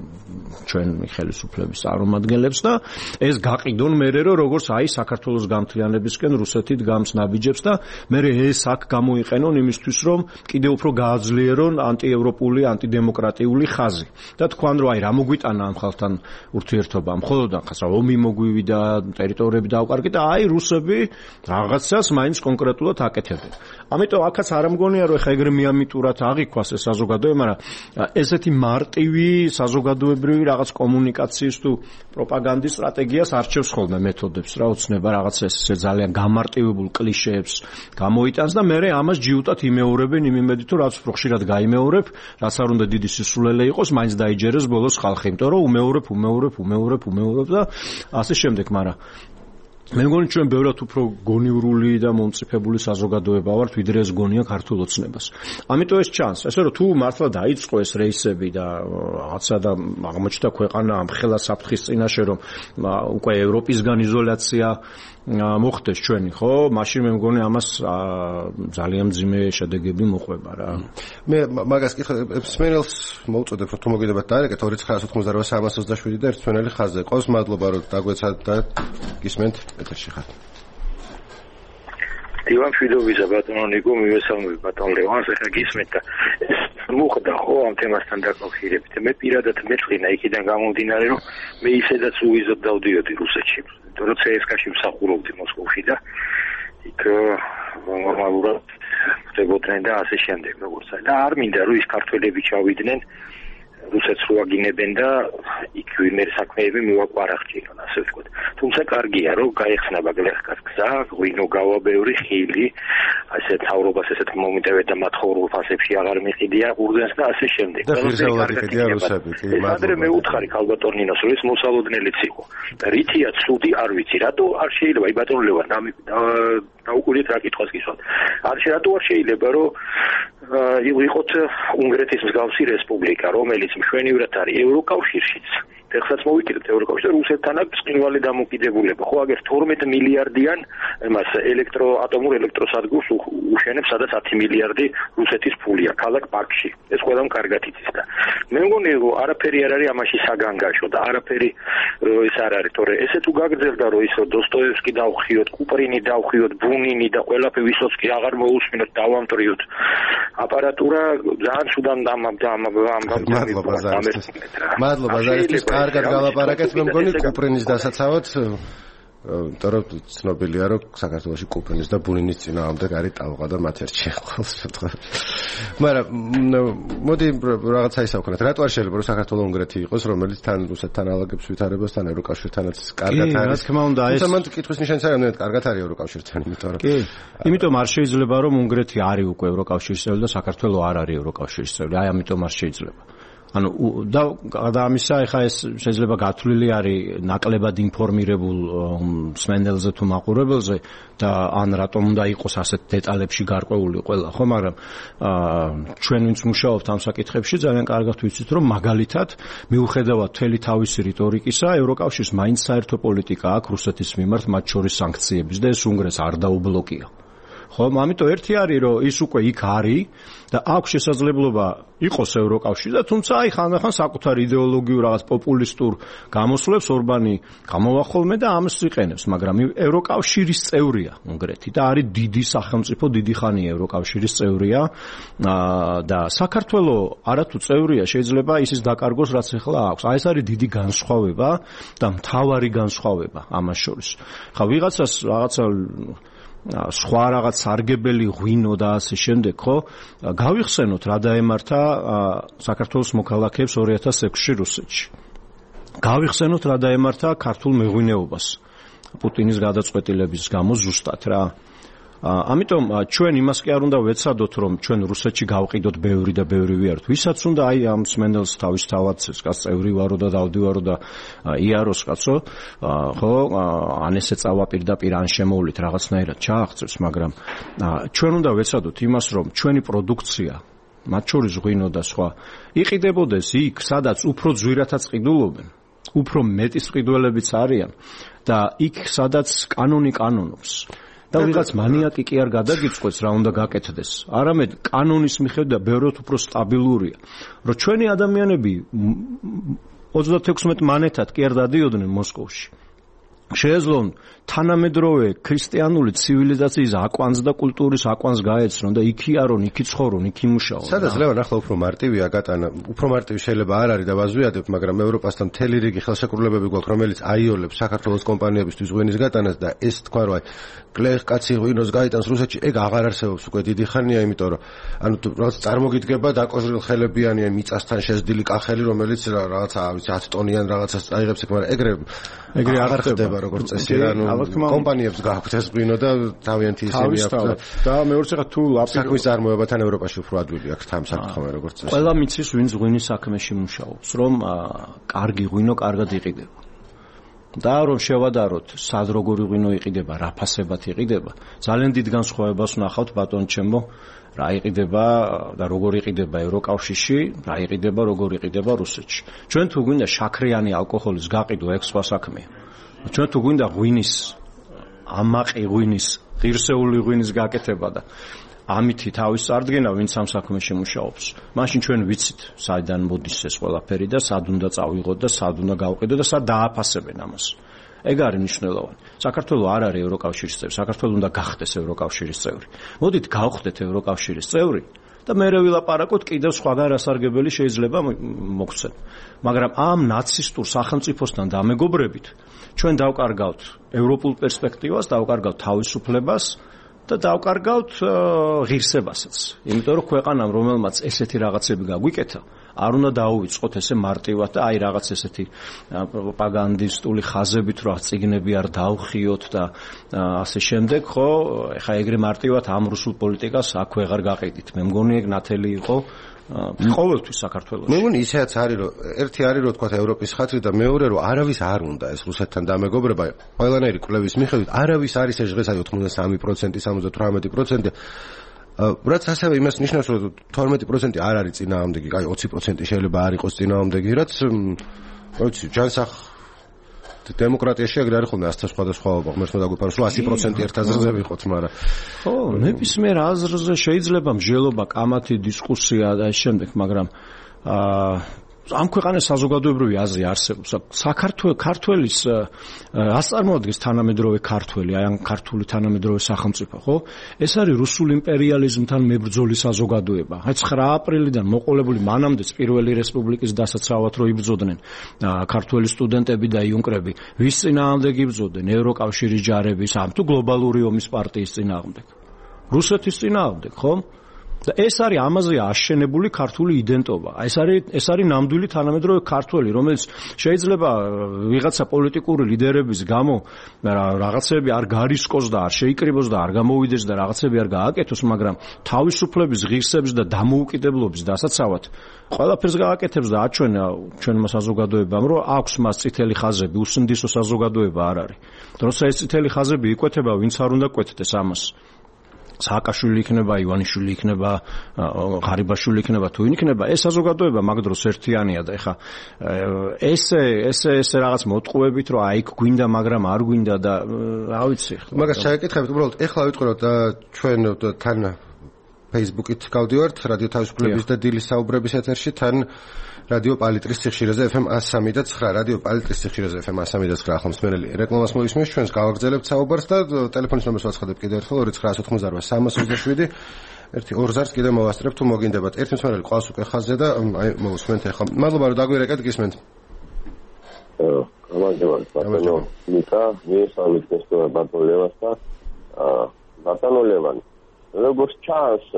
ჩვენ ხელისუფლების წარმომადგენლებს და ეს გაყიდონ მერე რომ როგორც აი საქართველოს გამთლიანებისკენ რუსეთი დგამს ნაბიჯებს და მერე ეს აქ გამოიყენონ იმისთვის რომ კიდევ უფრო გააძლიერონ ანტიევროპული, ანტიდემოკრატიული ხაზი და თქვან რომ აი რა მოგვიტანა ამ ხალხთან ურთიერთობა, მხოლოდ ახაც რა ომი მოგვივიდა, ტერიტორიები დაუკარგეთ და აი რუსები რაღაცას მაინც კონკრეტულად აკეთებენ. ამიტომ აქაც არ მგონია რომ ეხა ეგრე მიამიტურად აღიქვას ეს საზოგადოება, მაგრამ ესეთი მარტივი საზოგადოებრივი რაღაც კომუნიკაციის თუ პროპაგანდის სტრატეგიას არჩევს ხოლმე მეთოდებს, რა უცნება რაღაც ეს ძალიან გამარტივებულ კლიშეებს გამოიტანს და მე ამას ჯიუტად იმეორებენ იმ იმედით რომ რაც უფრო ხშირად გაიმეორებ, რაც არ უნდა დიდი სისულელე იყოს, მაინც დაიჯერეს ბოლოს ხალხი, იმიტომ რომ უმეორებ, უმეორებ, უმეორებ, უმეორებ და ასე შემდეგ, მაგრამ მე მგონი ჩვენ ბევრად უფრო გონივრული და მომწიფებული საზოგადოება ვართ, ვიდრე ეს გონია ქართულ ოცნებას. ამიტომ ეს ჩანს, ესე რომ თუ მართლა დაიწყო ეს რეისები და რაღაცა და აღმოჩნდა ქვეყანა ამ ხელა საფრთხის წინაშე, რომ უკვე ევროპისგან იზოლაცია მოხდეს ჩვენი, ხო? მაშინ მე მგონი ამას ძალიან მძიმე შედეგები მოყვება რა. მე მაგას კითხავ, სმენელს მოუწოდებ, რომ თუ მოგიდებათ დაარეკეთ ორი ცხრა ოცდაოთხმოცდაოთხ სამას ოცდაშვიდი და ერთ სმენელი ხაზზე. ყავს მადლობა რომ დაგვეცათ და გისმენთ ეთერში ხართ. ივან მშვიდობისა ბატონო ნიკო, მივესალმები ბატონ ლევანს, ახლა გისმენთ და მოხდა ხო ამ თემასთან დაკავშირებით. მე პირადად მეწყინა იქიდან გამომდინარე, რომ მე ისედაც უვიზოდ დავდიოდი რუსეთში. იმიტომ რომ ცსკ-ში მსახურობდი მოსკოვში და იქ ნორმალურად ხდებოდნენ და ასე შემდეგ, როგორც აი და არ მინდა რომ ის ქართველები ჩავიდნენ რუსეთს რო აგინებენ და იქ ვინმე საქმეები მოვაკვარახჭირონ, ასე ვთქვათ. თუმცა კარგია რომ გაიხსნება გლეხკას გზა, ღვინო გავა ბევრი ხილი, ასე თავრობას ესეთ მომიტევეთ და მათხოვრულ ფასებში აღარ მიყიდია ურდენს და ასე შემდეგ. და ღირსეულად იყიდია რუსები, კი, მადლობა. ადრე მე უთხარი ქალბატონ ნინოს, რომ ეს მოსალოდნელიც იყო. და რითია ცუდი არ ვიცი, რატო არ შეიძლება, აი ბატონ ლევან, დაუკვირდით რა კითხვას გისვათ. არ შეიძლება არ შეიძლება რომ იყოთ უნგრეთის მსგავსი რესპუბლიკა, რომელიც მშვენივრად არის ევროკავშირშიც. ეხლაც მოვიკიდეთ ევროკავშირში, რუსეთთან აქვს წინვალი დამოკიდებულება. ხო, აგერ თორმეტ მილიარდიან იმას ელექტროატომურ ელექტროსადგურს უშენებს, სადაც ათი მილიარდი რუსეთის ფულია ქალაქ პარკში. ეს ყველამ კარგად იცის და მე მგონი რომ არაფერი არ არის ამაში საგანგაშო და არაფერი ეს არ არის, თორე ესე თუ გაგრძელდა რომ ისო დოსტოევსკი დავხიოთ, კუპრინი დავხიოთ, ბუნინი და ყველაფერი ვისოცკი აღარ მოусმინოთ, დავამტრიოთ. აპარატურა ძალიან სუდამ დამამდა ამ მადლობა ზარის. მადლობა ზარის. კარგად გალაპარაკეთ, მე მგონი კუპრინის დასაცავად, იმიტომ რომ ცნობილია რომ საქართველოში კუპრინის და ბუნინის წინააღმდეგ არის ტალღა და მათ ერთში ყოველ შემთხვევაში. მაგრამ მოდი რაღაცა ისაუბროთ. რატო არ შეიძლება რომ საქართველოს უნგრეთი იყოს, რომელიც თან რუსეთთან ალაგებს ვითარებას, თან ევროკავშირთანაც კარგად არის? კი, რა თქმა უნდა, ეს თუმცა მან კითხვის ნიშანიც არის, რომ კარგად არის ევროკავშირთან, იმიტომ რომ კი, იმიტომ არ შეიძლება რომ უნგრეთი არის უკვე ევროკავშირის წევრი და საქართველოს არ არის ევროკავშირის წევრი. აი ამიტომ არ შეიძლება. ანუ და და ამისა ეხა ეს შეიძლება გათვლილი არის ნაკლებად ინფორმირებულ სმენელზე თუ მაყურებელზე და ან რატომ უნდა იყოს ასეთ დეტალებში გარკვეული ყველა, ხო, მაგრამ ჩვენ ვინც მუშაობთ ამ საკითხებში ძალიან კარგად ვიცით, რომ მაგალითად მიუხედავად მთელი თავისი რიტორიკისა, ევროკავშირის მაინც საერთო პოლიტიკა აქვს რუსეთის მიმართ, მათ შორის სანქციების და ეს უნგრეთს არ დაუბლოკია. ხო, ამიტომ ერთი არის, რომ ის უკვე იქ არის და აქვს შესაძლებლობა იყოს ევროკავშირი და თუმცა აი ხანდახან საკუთარ იდეოლოგიურ რაღაც პოპულისტურ გამოსვლებს ორბანი გამოვახოლმე და ამას იყენებს, მაგრამ ევროკავშირის წევრია კონკრეტი და არის დიდი სახელმწიფო, დიდი ხანია ევროკავშირის წევრია და საქართველო არათუ წევრია, შეიძლება ისიც დაკარგოს, რაც ახლა აქვს. აი ეს არის დიდი განსხვავება და მთავარი განსხვავება ამას შორის. ხა ვიღაცას რაღაცა სხვა რაღაც სარგებელი ღვინო და ასე შემდეგ, ხო? გავიხსენოთ რა დაემართა საქართველოს მოქალაქეებს ორი ათას ექვსში რუსეთში. გავიხსენოთ რა დაემართა ქართულ მეღვინეობას პუტინის გადაწყვეტილების გამო ზუსტად რა. ამიტომ ჩვენ იმას კი არ უნდა ვეცადოთ, რომ ჩვენ რუსეთში გავყიდოთ ბევრი და ბევრი ვიართ. ვისაც უნდა აი ამ სმენელს თავის თავად კაც წევრი ვარო და დავდივარო და იაროს კაცო, ხო, ან ესე წავა პირდაპირ ან შემოვლით რაღაცნაირად ჩააღწევს, მაგრამ ჩვენ უნდა ვეცადოთ იმას, რომ ჩვენი პროდუქცია, მათ შორის ღვინო და სხვა, იყიდებოდეს იქ, სადაც უფრო ძვირათაც ყიდულობენ, უფრო მეტი ყიდველებიც არიან და იქ, სადაც კანონი კანონობს. და ვიღაც მანიაკი კი არ გადაგიწყვეტს რა უნდა გაკეთდეს. არამედ კანონის მიხედვით ბევრად უფრო სტაბილურია. რომ ჩვენი ადამიანები ოცდათექვსმეტ მანეთად კი არ დადიოდნენ მოსკოვში. შეეძლონ თანამედროვე ქრისტიანული ცივილიზაციის აკვანს და კულტურის აკვანს გაეცნონ და იქ იარონ, იქ იცხოვრონ, იქ იმუშაონ. სადაც ლევან ახლა უფრო მარტივია გატანა, უფრო მარტივი შეიძლება არ არის და ვაზვიადებ, მაგრამ ევროპასთან მთელი რიგი ხელშეკრულებები გვაქვს, რომელიც აიოლებს საქართველოს კომპანიებისთვის ღვინის გატანას და ეს თქვა რომ აი კლეხ კაცი ღვინოს გაიტანს რუსეთში, ეგ აღარ არსებობს უკვე დიდი ხანია, იმიტომ რომ ანუ რაღაც წარმოგიდგება დაკოჟრილ ხელებიანი მიწასთან შეზდილი კახელი, რომელიც რაღაცა ვიცი ათი ტონიან რაღაცას აიღებს იქ, მაგრამ ეგრე ეგრე აღარ ხდება როგორც წესი რა, ანუ კომპანიებს გააქვთ ეს ღვინო და თავიანთი ისინი აქვთ და მეორე ხა თუ საქმის წარმოებათან ევროპაში უფრო ადვილი აქვს ამ საკითხზე როგორც წესი. ყველა მიცის ვინც ღვინის საქმეში მუშაობს, რომ კარგი ღვინო კარგად იყიდება. და რომ შევადაროთ, სად როგორი ღვინო იყიდება, რა ფასებად იყიდება, ძალიან დიდ განსხვავებას ვნახავთ ბატონ ჩემო, რა იყიდება და როგორ იყიდება ევროკავშირში, რა იყიდება, როგორ იყიდება რუსეთში. ჩვენ თუ გვინდა შაქრიანი ალკოჰოლის გაყიდვა, ეგ სხვა საქმეა. ჩვენ თუ გვინდა ღვინის, ამაყი ღვინის, ღირსეული ღვინის გაკეთება და ამითი თავის წარდგენა, ვინც ამ საქმეში მუშაობს. მაშინ ჩვენ ვიცით, საიდან მოდის ეს ყველაფერი და სად უნდა წავიღოთ და სად უნდა გავყიდოთ და სად დააფასებენ ამას. ეგ არის მნიშვნელოვანი. საქართველო არ არის ევროკავშირის წევრი, საქართველო უნდა გახდეს ევროკავშირის წევრი. მოდით გავხდეთ ევროკავშირის წევრი და მერე ვილაპარაკოთ კიდევ სხვაგან რასარგებელი შეიძლება მოგცენ. მაგრამ ამ ნაცისტურ სახელმწიფოსთან დამეგობრებით ჩვენ დავკარგავთ ევროპულ პერსპექტივას, დავკარგავთ თავისუფლებას და დავკარგავთ ღირსებასაც. იმიტომ რომ ქვეყანამ რომელმაც ესეთი რაღაცები გაგვიკეთა, არ უნდა დაუვიწყოთ ესე მარტივად და აი რაღაც ესეთი პროპაგანდისტული ხაზებით რა წიგნები არ დავხიოთ და ასე შემდეგ, ხო, ეხა ეგრე მარტივად ამ რუსულ პოლიტიკას აქვე აღარ გაყიდით. მე მგონი ეგ ნათელი იყო ყოველთვის საქართველოში. მე მგონი ისეაც არის, რომ ერთი არის რომ თქვა ევროპის ხათრი და მეორე რომ არავის არ უნდა ეს რუსეთთან დამეგობრება. ყველანაირი კვლევის მიხედვით არავის არის ეს დღეს ოცდასამი პროცენტი, სამოცდათვრამეტი პროცენტი. რაც ასევე იმას ნიშნავს, რომ თორმეტი პროცენტი არ არის წინააღმდეგი, აი ოცი პროცენტი შეიძლება არ იყოს წინააღმდეგი, რაც ვიცი, ჯანსაღ დემოკრატიაში ეგრე არის ხოლმე ასთა სხვადასხვაობა, ღმერთმა დაგვიფაროს, რომ ასი პროცენტი ერთ აზრზე ვიყოთ, მაგრამ ხო, ნებისმიერ აზრზე შეიძლება მსჯელობა, კამათი, დისკუსია და ამ შემდეგ, მაგრამ აა ამ ქვეყანას საზოგადოებრივი აზრი არსებობს. საქართველოს ქართველის რას წარმოადგენს თანამედროვე ქართველი, აი ამ ქართული თანამედროვე სახელმწიფო, ხო? ეს არის რუსულ იმპერიალიზმთან მებრძოლი საზოგადოება. აი ცხრა აპრილიდან მოყოლებული მანამდეც პირველი რესპუბლიკის დასაცავად რო იბრძოდნენ ქართველი სტუდენტები და იუნკრები, ვის წინააღმდეგ იბრძოდნენ? ევროკავშირის ჯარების, ამ თუ გლობალური ომის პარტიის წინააღმდეგ. რუსეთის წინააღმდეგ, ხო? და ეს არის ამაზე აშენებული ქართული იდენტობა. ეს არის ეს არის ნამდვილი თანამედროვე ქართველი, რომელიც შეიძლება ვიღაცა პოლიტიკური ლიდერების გამო რაღაცები არ გარისკოს და არ შეიკრიბოს და არ გამოვიდეს და რაღაცები არ გააკეთოს, მაგრამ თავისუფლების, ღირსების და დამოუკიდებლობის დასაცავად ყველაფერს გააკეთებს და აჩვენა ჩვენმა საზოგადოებამ, რომ აქვს მას წითელი ხაზები, უსინდისო საზოგადოება არ არის. როცა ეს წითელი ხაზები იკვეთება, ვინც არ უნდა კვეთდეს ამას. სააკაშვილი იქნება, ივანიშვილი იქნება, ღარიბაშვილი იქნება, თუ იქნება, ეს საზოგადოება მაგ დროს ერთიანია და ეხა ესე ესე ესე რაღაც მოტყუებით, რომ აი გვინდა, მაგრამ არ გვინდა და რა ვიცი. მაგას ჩაიკითხებით, უბრალოდ ეხლა ვიტყუროთ ჩვენ თან Facebook-ით გავდივართ, რადიო თავისუფლების და დილის საუბრების ეთერში, თან რადიო პალიტრის სიხშირეზე ეფ em one oh three და nine, რადიო პალიტრის სიხშირეზე ეფ em one oh three და nine ხომსმენელი რეკლამას მოისმენთ, ჩვენს გავაგრძელებთ საუბარს და ტელეფონის ნომერს ვაცხადებ კიდევ ერთხელ two nine nine eight three three three ერთი ორ-ზარს კიდე მოვასწრებ თუ მოგინდებათ. ერთი მსმენელი ყავს უკვე ხაზზე და აი მოვუსმენთ ახლა. მადლობა რომ დაგვირეკეთ, გისმენთ. აა, გამარჯობა, ბატონო. მიტა, მიესალმით გესწორა ბატონ ლევანს და აა, ბატონო ლევანი. როგორც ჩანს,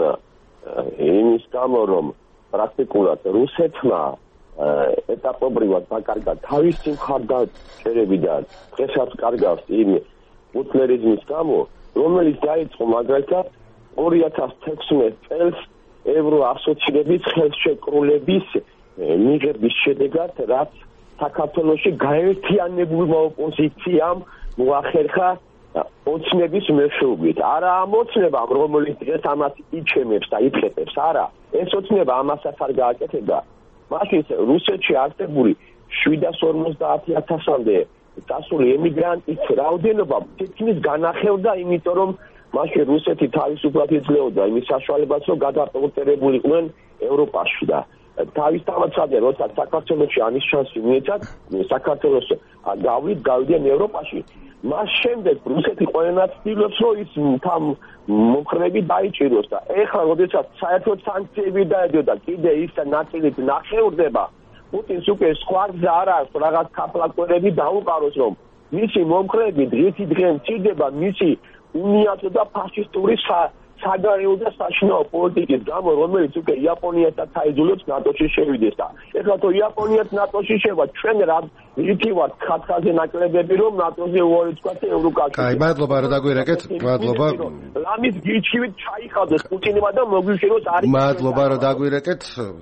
იმის გამო რომ პრაქტიკულად რუსეთმა ეტაპობრივად დაკარგა თავისი მხარდაჭერები და დღესაც კარგავს იმ პუტლერიზმის გამო, რომელიც დაიწყო მაგალითად two thousand sixteen წელს ევროასოცირების ხელშეკრულების მიღების შედეგად, რაც საქართველოში გაერთიანებულმა ოპოზიციამ მოახერხა ოცნების მეშვეობით. არა ამ ოცნებამ, რომელიც დღეს ამას იჩემებს და იფხეთებს, არა. ეს ოცნება ამასაც არ გააკეთებდა. მაშინ რუსეთში აქტებული seven hundred forty thousand-მდე წასული ემიგრანტის რაოდენობა თითქმის განახევდა, იმიტომ რომ მაშინ რუსეთი თავისუფლად იძლეოდა იმის საშუალებას, რომ გადაპორტირებულიყვნენ ევროპაში და თავის დამაცადე, როცა საქართველოში ამის შანსი მიეცათ, საქართველოს გავიდ, გავიდიან ევროპაში. მას შემდეგ რუსეთი ყველანაც ცდილობს, რომ ის თან მომხრეები დაიჭიროს და ეხლა როდესაც საერთოდ სანქციები დაედო და კიდე ის ნაწილით ნახევრდება, პუტინს უკვე სხვა გზა არ აქვს რაღაც კაპლაკერები დაუყაროს, რომ მისი მომხრეები დღითი დღე მცირდება მისი უნიათო და ფაშისტური საგარეო და საშინაო პოლიტიკის გამო, რომელიც უკვე იაპონიასაც აიძულებს ნატოში შევიდეს და ეხლა თუ იაპონიაც ნატოში შევა, ჩვენ რა რითი ვართ ხათხაზე ნაკლებები, რომ ნატოზე უარი თქვათ ევროკავშირს. აი, მადლობა რომ დაგვირეკეთ, მადლობა. ლამის გიჩივით ჩაიხავდეს პუტინმა და მოგვიშეროს არის. მადლობა რომ დაგვირეკეთ.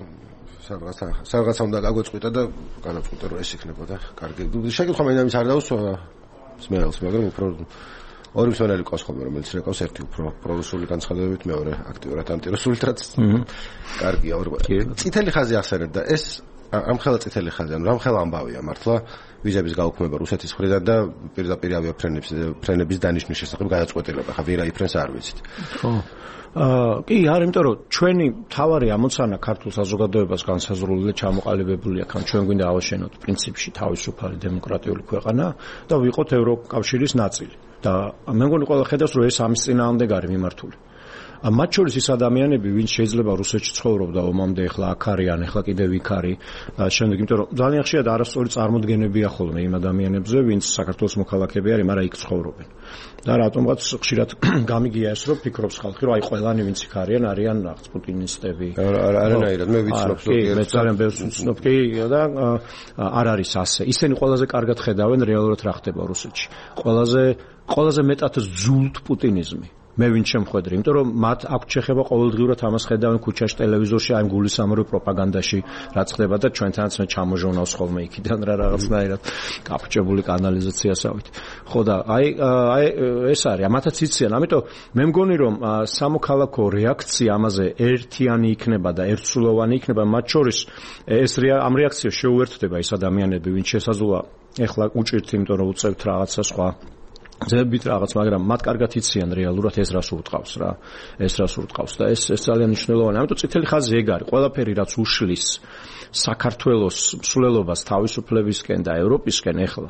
რაღაცა რაღაცა უნდა გაგვეწყვიტა და განაცხადა რომ ეს იქნებოდა კარგი. შეკითხვა მინდა იმის არ დაუსვა სმერელს, მაგრამ უფრო ორი მსმენელი ყავს ხოლმე, რომელიც რეკავს, ერთი უფრო პრორუსული განცხადებებით, მეორე აქტიურად ანტირუსული, რაც კარგია. წითელი ხაზი ახსენეთ და ეს ამხელა წითელი ხაზი, ანუ რამხელა ამბავია მართლა ვიზების გაუქმება რუსეთის მხრიდან და პირდაპირ ავიაფრენების ფრენების დანიშნვის შესახებ გადაწყვეტილება. ხა ვირა იფრენს არ ვიცით. ხო. აა კი, არ, იმიტომ რომ ჩვენი თავარი ამოცანა ქართულ საზოგადოებას განსაზღვრული და ჩამოყალიბებული აქ, ჩვენ გვინდა ავაშენოთ პრინციპში თავისუფალი დემოკრატიული ქვეყანა და ვიყოთ ევროკავშირის ნაწილი. და მე მგონი ყველა ხედავს, რომ ეს ამის წინააღმდეგ არის მიმართული. მათ შორის ის ადამიანები, ვინც შეიძლება რუსეთში ცხოვრობდა ომამდე, ეხლა აქ არიან, ეხლა კიდევ იქ არის, შემდეგ, იმიტომ რომ ძალიან ხშირად არასწორი წარმოდგენებია ხოლმე იმ ადამიანებზე, ვინც საქართველოს მოქალაქეები არის, მაგრამ იქ ცხოვრობენ. და რატომღაც ხშირად გამიგია ეს, რომ ფიქრობს ხალხი, რომ აი ყველანი ვინც იქ არიან, არიან რაღაც პუტინისტები. არანაირად, მე ვიცნობ, კი, მე ძალიან ბევრს ვიცნობ, კი, და არ არის ასე. ისინი ყველაზე კარგად ხედავენ რეალურად რა ხდება რუსეთში. ყველაზე ყველაზე მეტად ზულთ პუტინიზმი. მე ვინ შემხედრი, იმიტომ რომ მათ აქვს შეხება ყოველდღიურად ამას ხედავენ ქუჩაში, ტელევიზორში, აი გულისამრე პროპაგანდაში, რაც ხდება და ჩვენთანაც მე ჩამოჟონავს ხოლმე იქიდან რა რაღაცნაირად გაფრჩებული კანალიზაციასავით. ხო და აი აი ეს არის, ამათაც იციან, ამიტომ მე მგონი რომ სამოქალაქო რეაქცია ამაზე ერთიანი იქნება და ერთსულოვანი იქნება, მათ შორის ეს ამ რეაქციას შეუერთდება ის ადამიანები, ვინც შესაძლოა ეხლა უჭირთ, იმიტომ რომ უწევთ რაღაცა სხვა ზებით რაღაც, მაგრამ მათ კარგად იციან რეალურად ეს რას ურტყავს რა, ეს რას ურტყავს და ეს ეს ძალიან მნიშვნელოვანია. ამიტომ წითელი ხაზი ეგ არის, ყველაფერი რაც უშლის საქართველოს მსვლელობას თავისუფლებისკენ და ევროპისკენ ეხლა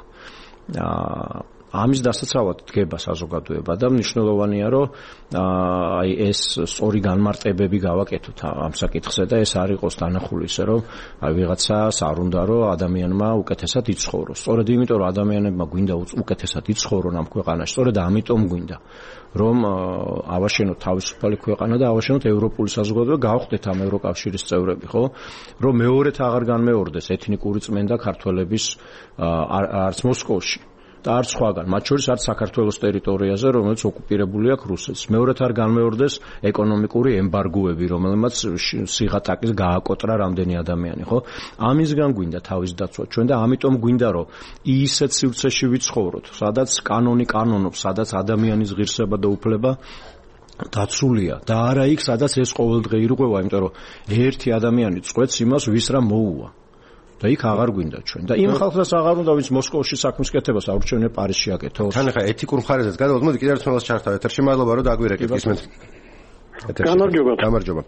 აა ამის დასაცავად დგება საზოგადოება და მნიშვნელოვანია რომ აი ეს სწორი განმარტებები გავაკეთოთ ამ საკითხზე და ეს არ იყოს დანახული ისე რომ აი ვიღაცას არ უნდა რომ ადამიანმა უკეთესად იცხოვროს. სწორედ იმიტომ რომ ადამიანებმა გვინდა უკეთესად იცხოვრონ ამ ქვეყანაში, სწორედ ამიტომ გვინდა რომ ავაშენოთ თავისუფალი ქვეყანა და ავაშენოთ ევროპული საზოგადოება, გავხდეთ ამ ევროკავშირის წევრები, ხო? რომ მეორედ აღარ განმეორდეს ეთნიკური წმენდა ქართველების არც მოსკოვში და არც სხვაგან, მათ შორის არც საქართველოს ტერიტორიაზე, რომელიც ოკუპირებული აქვს რუსეთს. მეორედ არ განმეორდეს ეკონომიკური ემბარგოები, რომელმაც სიღატაკის გააკოტრა რამდენი ადამიანი, ხო? ამისგან გვინდა თავის დაცვა ჩვენ და ამიტომ გვინდა რომ ისეთ სივრცეში ვიცხოვროთ, სადაც კანონი კანონობს, სადაც ადამიანის ღირსება და უფლება დაცულია და არა იქ, სადაც ეს ყოველდღე ირღვევა, იმიტომ რომ ერთი ადამიანი წყვეტს იმას, ვის რა მოუვა. და იქ აღარ გვინდა ჩვენ. და იმ ხალხსაც აღარ უნდა, ვინც მოსკოვში საქმის კეთებას აურჩევნია პარიზში აკეთოს. თან ახლა ეთიკურ მხარესაც გადავთ, მოდი კიდევ ერთხელ ჩართავ ეთერში, მადლობა რომ დაგვირეკეთ ისმენთ. გამარჯობა. გამარჯობა.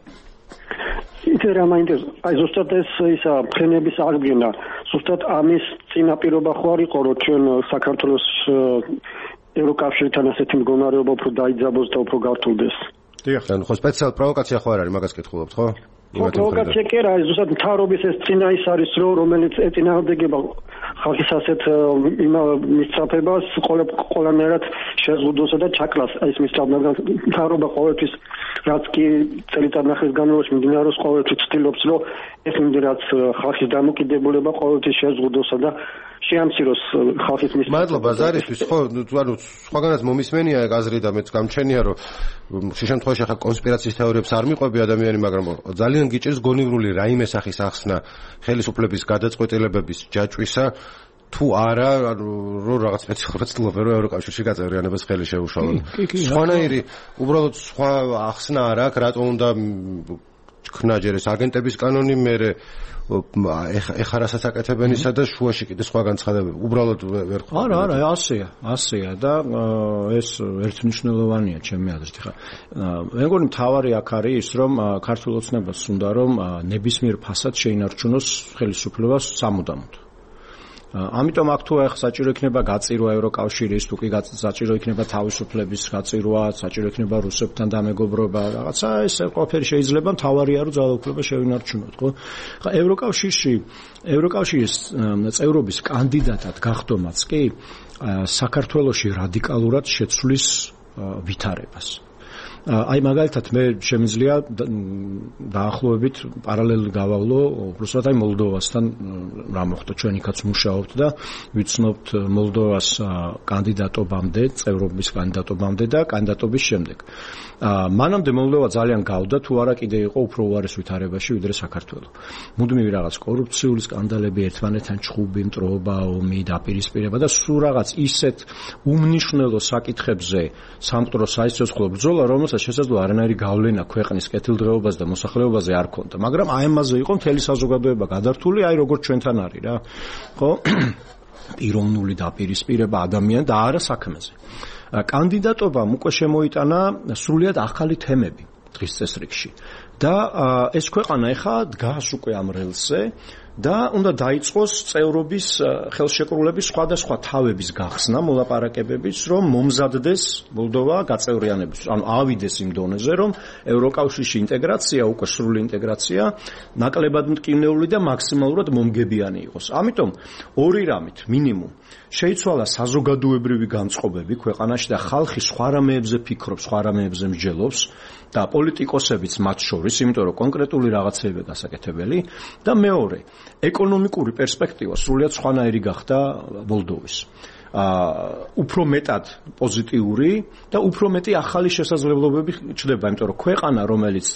იცი რა მაინტერესებს, აი ზუსტად ეს ისა ფრენების აღდგენა, ზუსტად ამის წინაპირობა ხო არ იყო, რომ ჩვენ საქართველოს ევროკავშირთან ასეთი მდგომარეობა უფრო დაიძაბოს და უფრო გართულდეს. დიახ. ან ხო სპეციალ პროვოკაცია ხო არ არის, მაგას კითხულობთ, ხო? პროვოკაცია კი არა, ზუსტად მთავრობის ეს წინა ის არის, რომ რომელიც ეწინააღმდეგება ხალხის ასეთ მისწრაფებას ყველანაირად შეზღუდვასა და ჩაკლას ეს მისწრაფება, მაგრამ მთავრობა ყოველთვის რაც კი წელიწადნახევრის განმავლობაში მიმდინარეობს, ყოველთვის ცდილობს, რომ ეს მიმდინარეობს ხალხის დამოკიდებულება ყოველთვის შეზღუდვასა და შეამციროს ხალხის მისწრაფება. მადლობა ზარისთვის, ხო, ანუ სხვაგანაც მომისმენია აზრი და მეც გამჩენია, რომ შემთხვევაში ახლა კონსპირაციის თეორიებს არ მიყვები ადამიანი, მაგრამ ძალიან გიჭირს გონივრული რაიმე სახის ახსნა ხელისუფლების გადაწყვეტილებების ჯაჭვისა თუ არა, რო რაღაც სპეციალურად ცდილობენ რომ ევროკავშირში გაწევრიანებას ხელი შეუშალონ. სხვანაირი უბრალოდ სხვა ახსნა არ აქვს, რატომ უნდა ქნა ჯერ ეს აგენტების კანონი, მერე ეხა რასაც აკეთებენ ისა და შუაში კიდე სხვა განცხადებები. უბრალოდ ვერ ხვდება. არა, არა, ასეა, ასეა და ეს ერთმნიშვნელოვანია ჩემი აზრით. ხა მე მგონი მთავარი აქ არის ის, რომ ქართულ ოცნებას უნდა რომ ნებისმიერ ფასად შეინარჩუნოს ხელისუფლებას სამუდამოდ. ამიტომ აქ თუ ახლა საჭირო იქნება გაწირვა ევროკავშირის, თუ კი საჭირო იქნება თავისუფლების გაწირვა, საჭირო იქნება რუსებთან დამეგობრობა, რაღაცა ეს ყველაფერი შეიძლება, მთავარია რომ ძალაუფლება შევინარჩუნოთ, ხო? ხა ევროკავშირში, ევროკავშირის წევრობის კანდიდატად გახდომაც კი საქართველოში რადიკალურად შეცვლის ვითარებას. აი მაგალითად მე შემიძლია დაახლოებით პარალელურად გავავლო უბრალოდ აი მოლდოვასთან რა მოხდა, ჩვენ იქაც მუშაობთ და ვიცნობთ მოლდოვას კანდიდატობამდე, წევრობის კანდიდატობამდე და კანდიდატობის შემდეგ. მანამდე მოლდოვა ძალიან გავდა, თუ არა კიდე იყო უფრო უარეს ვითარებაში ვიდრე საქართველო. მუდმივი რაღაც კორუფციული სკანდალები, ერთმანეთთან ჩხუბი, მტრობა, ომი, დაპირისპირება და სულ რაღაც ისეთ უმნიშვნელო საკითხებზე სამყარო საიცოცხლო ბრძოლა, რომელსაც შესაძლოა არანაირი გავლენა ქვეყნის კეთილდღეობაზე და მოსახლეობაზე არ ქონდა, მაგრამ აი ამაზე იყო მთელი საზოგადოება გადართული, აი როგორც ჩვენთან არის რა. ხო? პიროვნული დაპირისპირება ადამიან და არა საქმეზე. კანდიდატობამ უკვე შემოიტანა სრულიად ახალი თემები დღის წესრიგში და ეს ქვეყანა ეხა დგას უკვე ამ რელსზე და უნდა დაიწყოს წევრობის ხელშეკრულების სხვადასხვა თავების გახსნა, მოლაპარაკებებიც, რომ მომზადდეს მოლდოვა გაწევრიანების, ანუ ავიდეს იმ დონეზე, რომ ევროკავშირში ინტეგრაცია, უკვე სრული ინტეგრაცია, ნაკლებად მტკივნეული და მაქსიმალურად მომგებიანი იყოს. ამიტომ ორი რამით მინიმუმ შეიცვალა საზოგადოებრივი განწყობები ქვეყანაში და ხალხი სხვა რამეებზე ფიქრობს, სხვა რამეებზე მსჯელობს და პოლიტიკოსებიც მათ შორის, იმიტომ რომ კონკრეტული რაღაცებია გასაკეთებელი და მეორე, ეკონომიკური პერსპექტივა სრულიად სხვანაირი გახდა მოლდოვის. აა უფრო მეტად პოზიტიური და უფრო მეტი ახალი შესაძლებლობები ჩნდება, იმიტომ რომ ქვეყანა, რომელიც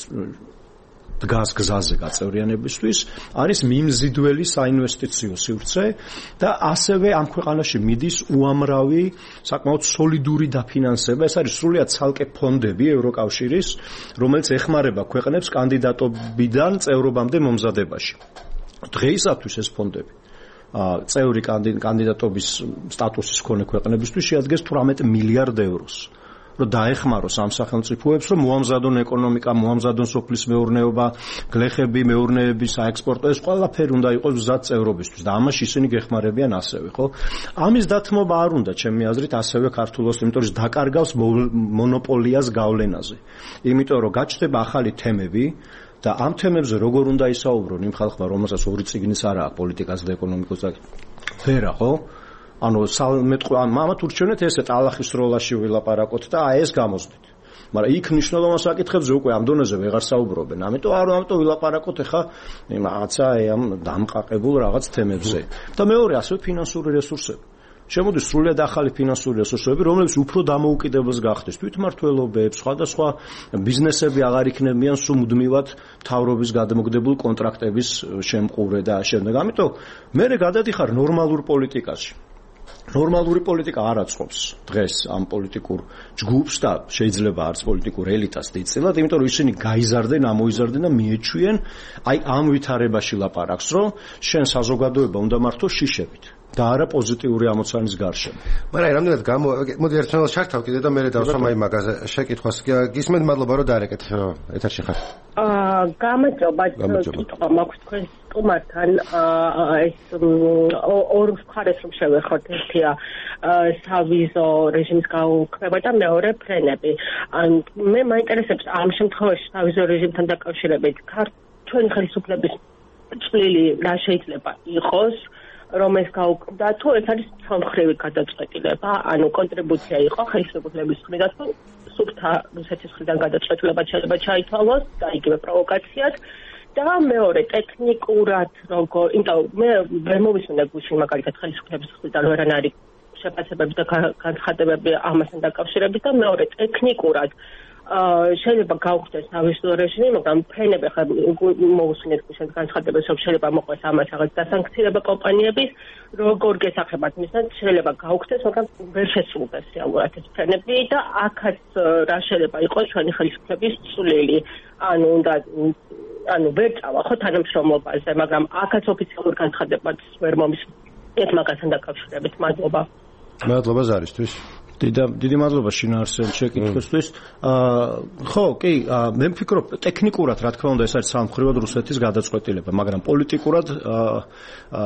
დგას გზაზე გაწევრიანებისთვის, არის მიმზიდველი საინვესტიციო სივრცე და ასევე ამ ქვეყანაში მიდის უამრავი საკმაოდ სოლიდური დაფინანსება. ეს არის სრულიად ცალკე ფონდები ევროკავშირის, რომელიც ეხმარება ქვეყნებს კანდიდატობიდან წევრობამდე მომზადებაში. დღეისათვის ეს ფონდები წევრი კანდიდატობის სტატუსის მქონე ქვეყნებისთვის შეადგენს თვრამეტ მილიარდ ევროს. რომ დაეხმაროს ამ სახელმწიფოებს, რომ მოამზადონ ეკონომიკა, მოამზადონ სოფლის მეურნეობა, გლეხები, მეურნეები, საექსპორტო, ეს ყველაფერი უნდა იყოს მზად წევრობისთვის და ამაში ისინი გეხმარებიან ასევე, ხო? ამის დათმობა არ უნდა, ჩემი აზრით, ასევე ქართულოს, იმიტომ რომ დაკარგავს მონოპოლიას გავლენაზე. იმიტომ რომ გაჩნდება ახალი თემები და ამ თემებზე როგორ უნდა ისაუბრონ იმ ხალხმა, რომელსაც ორი წიგნის არ აქვს პოლიტიკაზე და ეკონომიკაზე. ვერა, ხო? ანუ სამეთყო ამათ ურჩევნეთ ესე ტალახის როლაში ვილაპარაკოთ და აი ეს გამოსდით. მაგრამ იქ მნიშვნელოვან საკითხებზე უკვე ამ დონეზე ვეღარ საუბრობენ. ამიტომ არ ამიტომ ვილაპარაკოთ ახლა რაღაცა ამ დამყაყებულ რაღაც თემებზე. და მეორე ასევე ფინანსური რესურსები. შემოდის სრულიად ახალი ფინანსური რესურსები, რომლებიც უფრო დამოუკიდებლად გახდეს თვითმმართველობებს, სხვადასხვა ბიზნესები აღარ იქნებიან სულ მუდმივად მთავრობის გადამოკიდებულ კონტრაქტების შემყურე და შემდეგ. ამიტომ მე გადადიხარ ნორმალურ პოლიტიკაში. ნორმალური პოლიტიკა არ აწყობს დღეს ამ პოლიტიკურ ჯგუფს და შეიძლება არც პოლიტიკურ ელიტას დიწილად, იმიტომ რომ ისინი გაიზარდნენ, ამოიზარდნენ და მიეჩვიენ აი ამ ვითარებაში ლაპარაკს, რომ შენ საზოგადოება უნდა მართოს შიშებით და არა პოზიტიური ამოცანის გარშემო. მაგრამ აი რამდენად გამო მოდი ერთმანეთს შართავ კიდე და მე დავსვამ აი მაგაზე შეკითხვას. გისმენთ, მადლობა რომ დაარეკეთ ეთერში ხარ. აა გამარჯობა, კითხვა მაქვს თქვენ სტუმართან ეს ორ მხარეს რომ შევეხოთ, ერთია სავიზო რეჟიმის გაუქმება და მეორე ფრენები. მე მაინტერესებს ამ შემთხვევაში სავიზო რეჟიმთან დაკავშირებით ჩვენი ხელისუფლების წვლილი რა შეიძლება იყოს, რომ ეს გაუქმდა, თუ ეს არის სამხრივი გადაწყვეტილება, ანუ კონტრიბუცია იყო ხელისუფლების მხრიდან, თუ სუფთა რუსეთის მხრიდან გადაწყვეტილება შეიძლება ჩაითვალოს და იგივე პროვოკაციად. და მეორე ტექნიკურად როგორ, იმიტომ მე ვერ მოვისმინე გუშინ მაგალითად ხელისუფლების მხრიდან ვერანაირი შეფასებები და განცხადებები ამასთან დაკავშირებით და მეორე ტექნიკურად შეიძლება გაუქმდეს სავიზო რეჟიმი, მაგრამ ფრენები ხა მოусმინეთ გუშინ განცხადებას, რომ შეიძლება მოყვეს ამას რაღაც დასანქცირება კომპანიების, როგორ გესახებათ მისთან შეიძლება გაუქმდეს, მაგრამ ვერ შესრულდეს რეალურად ეს ფრენები და აქაც რა შეიძლება იყოს ჩვენი ხელისუფლების წვლილი, ანუ უნდა ანუ ვერ წავა ხო თანამშრომლობაზე, მაგრამ აქაც ოფიციალურ განცხადებაც ვერ მომისმენთ მაგასთან დაკავშირებით. მადლობა. მადლობა ზარისთვის. დიდი დიდი მადლობა შინაარსයෙන් შეკითხვისთვის. აა ხო, კი, მე ვფიქრობ ტექნიკურად რა თქმა უნდა ეს არის სამხრივად რუსეთის გადაწყვეტილება, მაგრამ პოლიტიკურად აა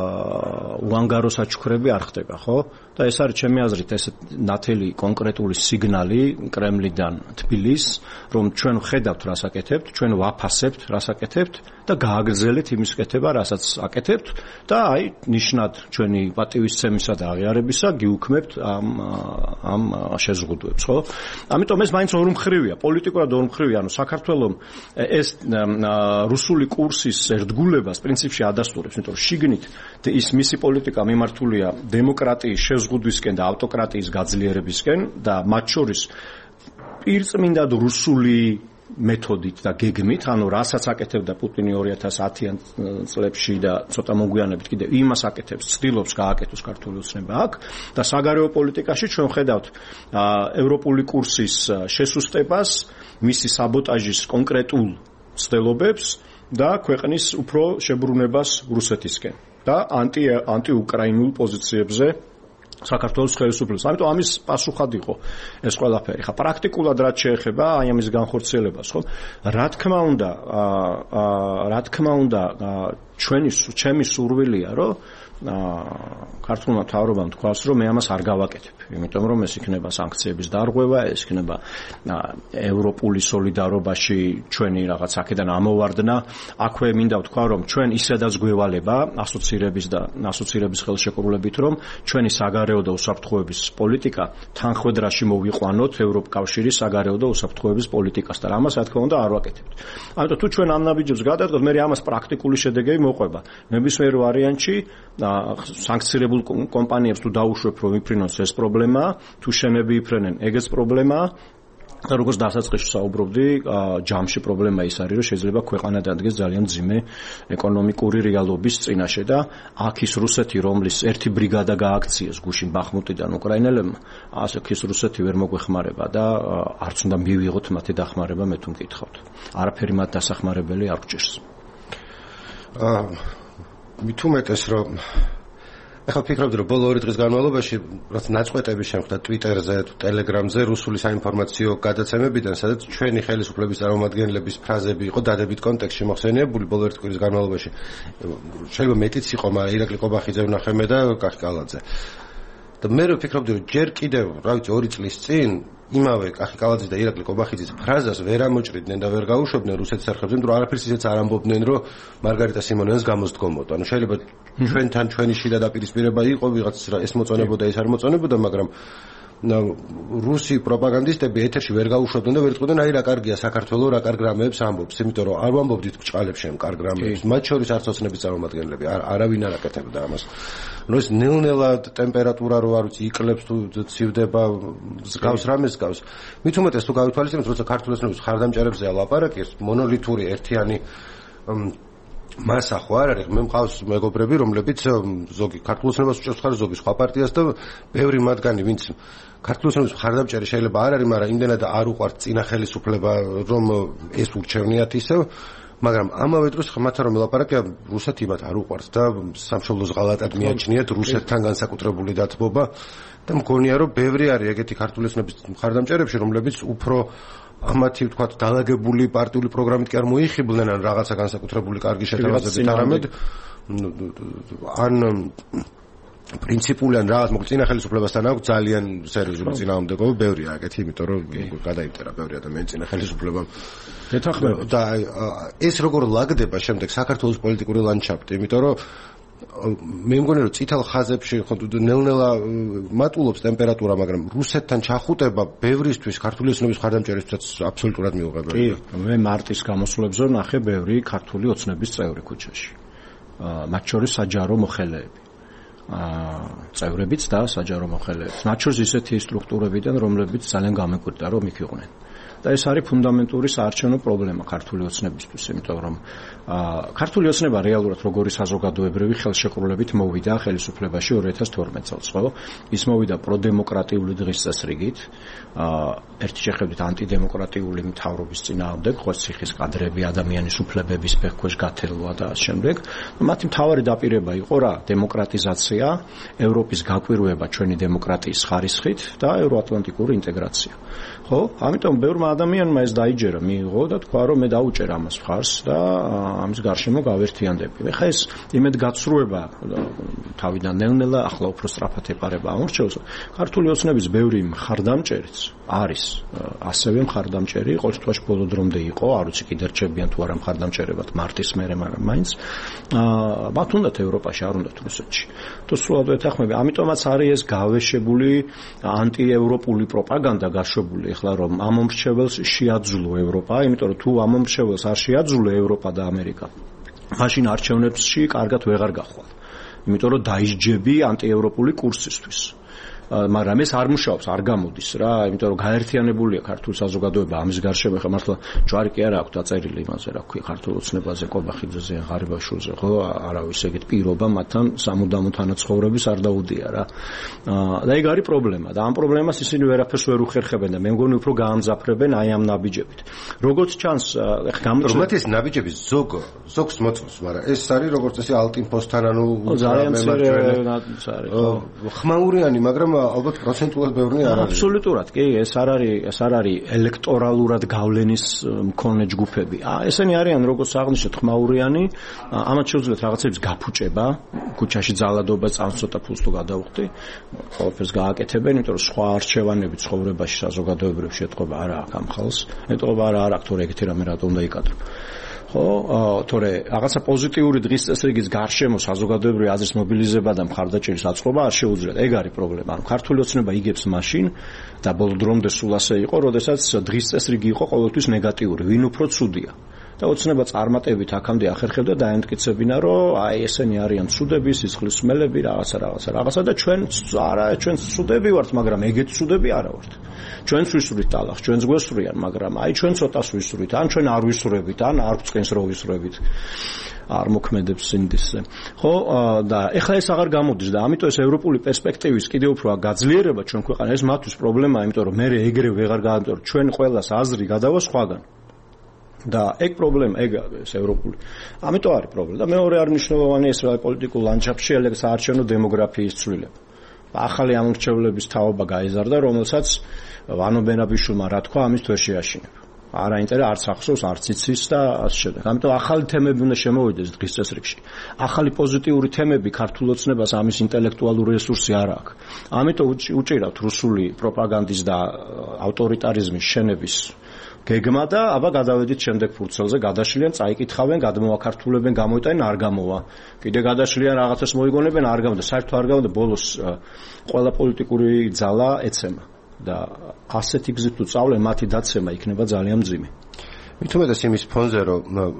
უანგარო საჩუქრები არ ხდება, ხო? და ეს არის ჩემი აზრით ეს ნათელი კონკრეტული სიგნალი კრემლიდან თბილისს, რომ ჩვენ ვხედავთ რას აკეთებთ, ჩვენ ვაფასებთ რას აკეთებთ და გააგრძელეთ იმის კეთება, რასაც აკეთებთ და აი ნიშნად ჩვენი პატივისცემისა და აღიარებისა გიუქმებთ ამ ამ შეზღუდვებს, ხო? ამიტომ ეს მაინც ორმხრივია, პოლიტიკურად ორმხრივია, ანუ საქართველოს ეს რუსული კურსის ერთგულებას პრინციპში ადასტურებს, იმიტომ რომ შიგნით ის მისი პოლიტიკა მიმართულია დემოკრატიის შეზღუდვისკენ და ავტოკრატიის გაძლიერებისკენ და მათ შორის პირწმინდად რუსული მეთოდით და გეგმით, ანუ რასაც აკეთებდა პუტინი ორი ათას ათიან წლებში და ცოტა მოგვიანებით კიდევ იმას აკეთებს, ცდილობს გააკეთოს ქართული ოცნება აქ და საგარეო პოლიტიკაში ჩვენ ხედავთ ევროპული კურსის შესუსტებას, მისი საბოტაჟის კონკრეტულ ცდილობებს და ქვეყნის უფრო შებრუნებას რუსეთისკენ და ანტი ანტიუკრაინულ პოზიციებზე საქართველოს ხელისუფლებას. ამიტომ ამის პასუხად იყო ეს ყველაფერი. ხა პრაქტიკულად რაც შეეხება აი ამის განხორციელებას, ხო? რა თქმა უნდა, აა რა თქმა უნდა, ჩვენი ჩემი სურვილია, რომ ქართულმა მთავრობამ თქვას, რომ მე ამას არ გავაკეთებ, იმიტომ რომ ეს იქნება სანქციების დარღვევა, ეს იქნება ევროპული სოლიდარობაში ჩვენი რაღაც აქედან ამოვარდნა. აქვე მინდა ვთქვა, რომ ჩვენ ისედაც გვევალება ასოცირების და ასოცირების ხელშეკრულებით, რომ ჩვენი საგარეო და უსაფრთხოების პოლიტიკა თანხვედრაში მოვიყვანოთ ევროპკავშირის საგარეო და უსაფრთხოების პოლიტიკასთან. ამას რა თქმა უნდა არ ვაკეთებთ. ამიტომ თუ ჩვენ ამ ნაბიჯებს გადავდგოთ, მე ამას პრაქტიკული შედეგები მოყვება. ნებისმიერ ვარიანტში სანქცირებულ კომპანიებს თუ დაუშვებ, რომ იფრინოს ეს პრობლემა, თუ შენები იფრენენ, ეგეც პრობლემაა. და როგორც დასაწყისში საუბრობდი, ჯამში პრობლემა ის არის, რომ შეიძლება ქვეყანა დადგეს ძალიან მძიმე ეკონომიკური რეალობის წინაშე და აქ ის რუსეთი, რომლის ერთი ბრიგადა გააქციეს გუშინ ბახმუტიდან უკრაინელებმა, ასე ის რუსეთი ვერ მოგვეხმარება და არც უნდა მივიღოთ მათი დახმარება, მე თუ მკითხავთ. არაფერი მათ დასახმარებელი არ გჭირს. აა მით უმეტეს რომ ეხლა ვფიქრობდი რომ ბოლო ორი დღის განმავლობაში რაც ნაწყვეტები შემხდა Twitter-ზე თუ Telegram-ზე რუსული საინფორმაციო გადაცემებიდან, სადაც ჩვენი ხელისუფლების წარმომადგენლების ფრაზები იყო დადებით კონტექსტში მოხსენიებული ბოლო ერთი კვირის განმავლობაში. შეიძლება მეტიც იყო, მაგრამ ირაკლი ყობახიძე ვნახე მე და კახი კალაძე. და მე ვფიქრობდი რომ ჯერ კიდევ, რა ვიცი, ორი წლის წინ იმავე კახი კალაძის და ირაკლი ყობახიძის ფრაზას ვერ ამოჭრიდნენ და ვერ გაუშვებდნენ რუსეთის არხებზე, იმიტომ რომ არაფერს ისეც არ ამბობდნენ, რომ მარგარიტა სიმონიანს გამოსდგომოთ. ანუ შეიძლება ჩვენთან ჩვენი შიდა დაპირისპირება იყო, ვიღაც ეს მოწონებოდა, ეს არ მოწონებოდა, მაგრამ რუსი პროპაგანდისტები ეთერში ვერ გაუშვებდნენ და ვერ წყვდნენ, აი რა კარგია საქართველოს, რა კარგ რამეებს ამბობს, იმიტომ რომ არ ვამბობდით ბჭყალებს შენ კარგ რამეებს, მათ შორის არც ოცნების წარმომადგენლები, არავინ არ აკეთებდა ამას. ნუ ეს ნელ-ნელად ტემპერატურა რო არ ვიცი, იკლებს თუ ცივდება, გავს რამეს გავს. მით უმეტეს თუ გავითვალისწინებთ, როცა ქართულ ოცნების ხარდამჭერებზეა ლაპარაკი, ეს მონოლითური ერთიანი მასა ხო არ არის მე მყავს მეგობრები რომლებიც ზოგი ქართულ ოცნებას უჭერს ხარ ზოგი სხვა პარტიას და ბევრი მათგანი ვინც ქართულ ოცნების მხარდამჭერი შეიძლება არ არის მაგრამ იმდენად არ უყვართ წინა ხელისუფლება რომ ეს ურჩევნიათ ისევ მაგრამ ამავე დროს ხმათა რომ ელაპარაკია რუსეთი მათ არ უყვართ და სამშობლოს ღალატად მიაჩნიათ რუსეთთან განსაკუთრებული დათბობა და მგონია რომ ბევრი არის ეგეთი ქართულ ოცნების მხარდამჭერებში რომლებიც უფრო ამათი ვთქვათ დაალაგებული პარტიული პროგრამით კი არ მოიხიბლნენ ან რაღაცა განსაკუთრებული კარგი შეთავაზებით არამედ ან პრინციპულად რაღაც მოკლედ წინა ხელისუფლებასთან აქვს ძალიან სერიოზული წინააღმდეგობა ბევრია ეგეთი იმიტომ რომ გადაიმტერა ბევრი ადამიანი წინა ხელისუფლებამ ეთანხმება და ეს როგორ ლაგდება შემდეგ საქართველოს პოლიტიკური ლანდშაფტი იმიტომ რომ მე მგონი რომ წითელ ხაზებში ხო ნელ-ნელა მატულობს ტემპერატურა მაგრამ რუსეთთან ჩახუტება ბევრისთვის ქართული ოცნების მხარდამჭერებსაც აბსოლუტურად მიუღებელია კი მე მარტის გამოსვლებზე ნახე ბევრი ქართული ოცნების წევრი ქუჩაში მათ შორის საჯარო მოხელეები წევრებიც და საჯარო მოხელეებიც მათ შორის ისეთი სტრუქტურებიდან რომლებიც ძალიან გამეკვირდა რომ იქ იყვნენ და ეს არის ფუნდამენტური საარჩევნო პრობლემა ქართული ოცნებისთვის, იმიტომ რომ ქართული ოცნება რეალურად როგორი საზოგადოებრივი ხელშეკრულებით მოვიდა ხელისუფლებაში ორი ათას თორმეტ წელს, ხო? ის მოვიდა პროდემოკრატიული დღის წესრიგით, ერთი შეხედვით ანტიდემოკრატიული მთავრობის წინააღმდეგ, ხო ციხის კადრები, ადამიანის უფლებების ფეხქვეშ გათელვა და ამ შემდეგ. მათი მთავარი დაპირება იყო რა, დემოკრატიზაცია, ევროპის გაკვირვება ჩვენი დემოკრატიის ხარისხით და ევროატლანტიკური ინტეგრაცია. ხო? ამიტომ ბევრმა ადამიანმა ეს დაიჯერა, მიიღო და თქვა რომ მე დაუჭერ ამას მხარს და ამის გარშემო გავერთიანდები. ეხლა ეს იმედ გაცრუება თავიდან ნელ-ნელა ახლა უფრო სწრაფად ეპარება ამორჩევს. ქართული ოცნების ბევრი მხარდამჭერიც არის ასევე მხარდამჭერი, ყოველ შემთხვევაში ბოლო დრომდე იყო, არ ვიცი კიდე რჩებიან თუ არა მხარდამჭერებად მარტის მერე, მაგრამ მაინც აა მათ უნდათ ევროპაში, არ უნდათ რუსეთში. თუ სულად ვეთანხმები, ამიტომაც არის ეს გავეშებული ანტიევროპული პროპაგანდა გაშვებული, ეხლა რომ ამომრჩეველს შეაძლო ევროპა, იმიტომ რომ თუ ამომრჩეველს არ შეაძლო ევროპა და ამერიკა, მაშინ არჩევნებში კარგად ვეღარ გახვალ. იმიტომ რომ დაისჯები ანტიევროპული კურსისთვის. მაგრამ ეს არ მუშაობს, არ გამოდის რა, იმიტომ რომ გაერთიანებულია ქართული საზოგადოება ამის გარშემო, ხა მართლა ჯვარი კი არა აქვს დაწერილი იმაზე, რა ქვია, ქართულ ოცნებაზე, კობახიძეზე, ღარიბაშვილზე, ხო, არავის ეგეთ პირობა მათთან სამუდამო თანაცხოვრების არ დაუდია რა. და ეგ არის პრობლემა და ამ პრობლემას ისინი ვერაფერს ვერ უხერხებენ და მე მგონი უფრო გაამძაფრებენ აი ამ ნაბიჯებით. როგორც ჩანს, ხა გამოჩნდა რომ ეს ნაბიჯები ზოგ ზოგს მოწონს, მაგრამ ეს არის როგორც წესი ალტინფოსთან ანუ ძალიან მცირე არის, ხო. ხმაურიანი, მაგრამ ალბათ პროცენტულად ბევრი არ არის. აბსოლუტურად, კი, ეს არ არის, ეს არ არის ელექტორალურად გავლენის მქონე ჯგუფები. აა ესენი არიან როგორც აღნიშნეთ ხმაურიანი, ამათ შეუძლიათ რაღაცების გაფუჭება, ქუჩაში ძალადობა, წამს ცოტა ფულს თუ გადავხდი, ყველაფერს გააკეთებენ, იმიტომ რომ სხვა არჩევანები ცხოვრებაში საზოგადოებრივ შეტყობა არ აქვს ამ ხალხს. მეტყობა არ აქვს, თორე ეგეთი რამე რატო უნდა იკადრო. ხო, თორე რაღაცა პოზიტიური დღის წესრიგის გარშემო საზოგადოებრივი აზრის მობილიზება და მხარდაჭერის აწყობა არ შეუძლიათ. ეგ არის პრობლემა. ანუ ქართული ოცნება იგებს მაშინ და ბოლო დრომდე სულ ასე იყო, როდესაც დღის წესრიგი იყო ყოველთვის ნეგატიური, ვინ უფრო ცუდია. და ოცნება წარმატებით აქამდე ახერხებდა დაემტკიცებინა, რომ აი ესენი არიან ცუდები, სისხლის ხმელები, რაღაცა რაღაცა რაღაცა და ჩვენ არა, ჩვენ ცუდები ვართ, მაგრამ ეგეთ ცუდები არა ვართ. ჩვენც ვისურვით ტალახს, ჩვენც გვესურვიან, მაგრამ აი ჩვენ ცოტას ვისურვით, ან ჩვენ არ ვისურვებით, ან არ გვწყენს რო ვისურვებით. არ მოქმედებს სინდისზე. ხო, და ეხლა ეს აღარ გამოდის და ამიტომ ეს ევროპული პერსპექტივის კიდევ უფრო გაძლიერება ჩვენ ქვეყანა ეს მათთვის პრობლემაა, იმიტომ რომ მე ეგრე ვეღარ გადავდივარ, ჩვენ ყველას აზრი გადავა სხვაგან. და ეგ პრობლემა, ეგ ეს ევროპული. ამიტომ არის პრობლემა. და მეორე არის მნიშვნელოვანი ეს პოლიტიკურ ლანდშაფტში ელეგს საარჩევნო დემოგრაფიის ცვლილება. ახალი ამორჩევლების თაობა გაიზარდა, რომელსაც ვანო ბენაბიშვილმა რა თქვა, ამის თვე შეაშინება. არ აინტერესებს არც ახსოვს, არც იცის და ასე შემდეგ. ამიტომ ახალი თემები უნდა შემოვიდეს დღის წესრიგში. ახალი პოზიტიური თემები ქართულ ოცნებას ამის ინტელექტუალური რესურსი არ აქვს. ამიტომ უჭირავთ რუსული პროპაგანდის და ავტორიტარიზმის შენების გეგმა და აბა გადავედით შემდეგ ფურცელზე, გადაშლიან, წაიკითხავენ, გადმოაქართულებენ, გამოიტანენ, არ გამოვა. კიდე გადაშლიან, რაღაცას მოიგონებენ, არ გამოვა. საერთოდ არ გამოვა და ბოლოს ყველა პოლიტიკური ძალა ეცემა. და ასეთი გზით თუ წავლენ, მათი დაცემა იქნება ძალიან მძიმე. მით უმეტეს იმის ფონზე, რომ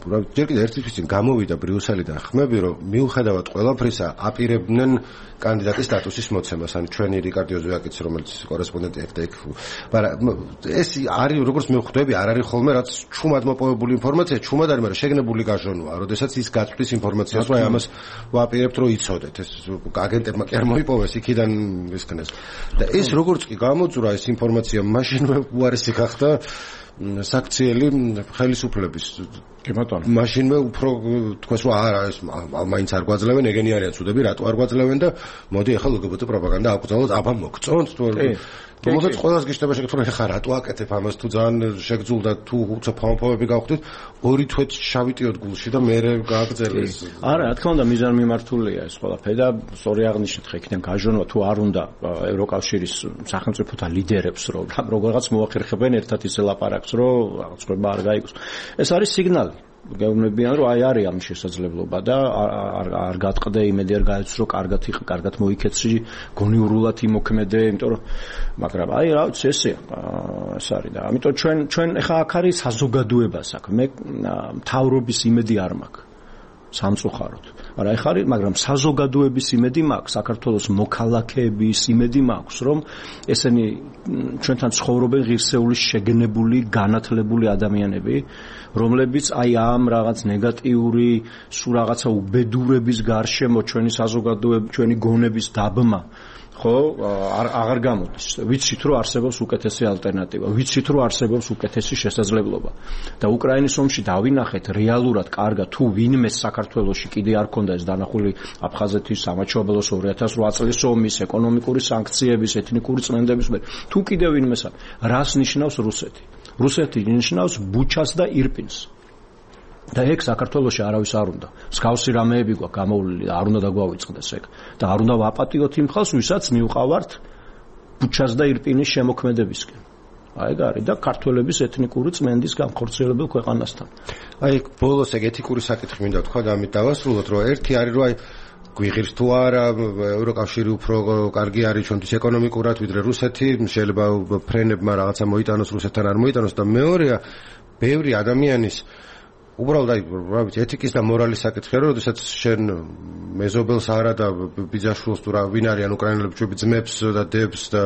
ჯერ კიდევ ერთი თვისინ გამოვიდა ბრიუსელიდან ხმები, რომ მიუხედავად ყველაფრისა აპირებდნენ კანდიდატის სტატუსის მოცემას, ან ჩვენი რიკარდო ზოიაკიც, რომელიც კორესპონდენტი ეხტექ, მაგრამ ეს არის როგორც მე ხვდები, არ არის ხოლმე რაც ჩუმად მოპოვებული ინფორმაცია, ჩუმად არის, მაგრამ შეგნებული გაჟონვაა, როდესაც ის გაწვდის ინფორმაციას, რომ აი ამას ვაპირებთ, რომ იცოდეთ. ეს აგენტებმა კი არ მოიპოვეს იქიდან ისქნეს. და ეს როგორც კი გამოძვრა ეს ინფორმაცია, მაშინვე უარესი გახდა საქციელი ხელისუფლების. კი ბატონო. მაშინვე უფრო თქვენს რომ არა ეს მაინც არ გვაძლევენ, ეგენი არიან ცუდები, რატო არ გვაძლევენ და მოდი ახლა ლგბტ პროპაგანდა აკრძალოთ, აბა მოგწონთ თუ მოდი ყველას გიშტება შეკითხვა, ხა რატო აკეთებ ამას თუ ძალიან შეგძულდა თუ უცებ ფამფობები გავხდით, ორი თვეთ შავიტიოთ გულში და მე გააგრძელეს. არა, რა თქმა უნდა, მიზანმიმართულია ეს ყველაფერი და სწორი აღნიშნეთ, ხა იქიდან გაჟონვა თუ არ უნდა ევროკავშირის სახელმწიფოთა ლიდერებს რომ როგორღაც მოახერხებენ ერთად ისე ლაპარაკს, რომ რაღაც ხება არ გაიგოს. ეს არის სიგნალი. გეუბნებიან რომ აი არის ამ შესაძლებლობა და არ არ გატყდე, იმედი არ გაეცრო, კარგად იყო, კარგად მოიქეცი, გონიურულად იმოქმედე, იმიტომ რომ მაგრამ აი რა ვიცი ესეა, ეს არის და ამიტომ ჩვენ ჩვენ ეხა აქ არის საზოგადოება საქმე, მთავრობის იმედი არ მაქვს სამწუხაროდ. არა ეხა არის, მაგრამ საზოგადოების იმედი მაქვს, საქართველოს მოქალაქეების იმედი მაქვს, რომ ესენი ჩვენთან ცხოვრობენ ღირსეული, შეგნებული, განათლებული ადამიანები, რომლებიც აი ამ რაღაც ნეგატიური, სულ რაღაცა უბედურების გარშემო ჩვენი საზოგადოება, ჩვენი გონების დაბმა ხო არ აღარ გამოდის. ვიცით რომ არსებობს უკეთესი ალტერნატივა, ვიცით რომ არსებობს უკეთესი შესაძლებლობა. და უკრაინის ომში დავინახეთ რეალურად კარგად თუ ვინმე საქართველოში კიდე არ ქონდა ეს დანახული აფხაზეთის სამაჩაბლოს ორი ათას ოთხ წლის ომის, ეკონომიკური სანქციების, ეთნიკური წმენდების მე თუ კიდე ვინმეს რას ნიშნავს რუსეთი? რუსეთი ნიშნავს ბუჩას და ირპინს. და ეგ საქართველოში არავის არ უნდა. მსგავსი რამეები გვაქვს გამოვლილი და არ უნდა დაგვავიწყდეს ეგ. და არ უნდა ვაპატიოთ იმ ხალხს, ვისაც მივყავართ ბუჩას და ირპინის შემოქმედებისკენ. აი ეგ არის და ქართველების ეთნიკური წმენდის განხორციელებელ ქვეყანასთან. აი ბოლოს ეგ ეთიკური საკითხი მინდა თქვა და ამით დავასრულოთ, რომ ერთი არის რომ აი გვიღირს თუ არა ევროკავშირი უფრო კარგი არის ჩვენთვის ეკონომიკურად ვიდრე რუსეთი, შეიძლება ფრენებმა რაღაცა მოიტანოს რუსეთთან არ მოიტანოს და მეორეა ბევრი ადამიანის უბრალოდ აი რა ვიცი ეთიკის და მორალის საკითხია, რომ შესაძ შენ მეზობელს არა და ბიძაშვილს თუ რა ვინ არიან უკრაინელები ჩვენი ძმებს და დებს და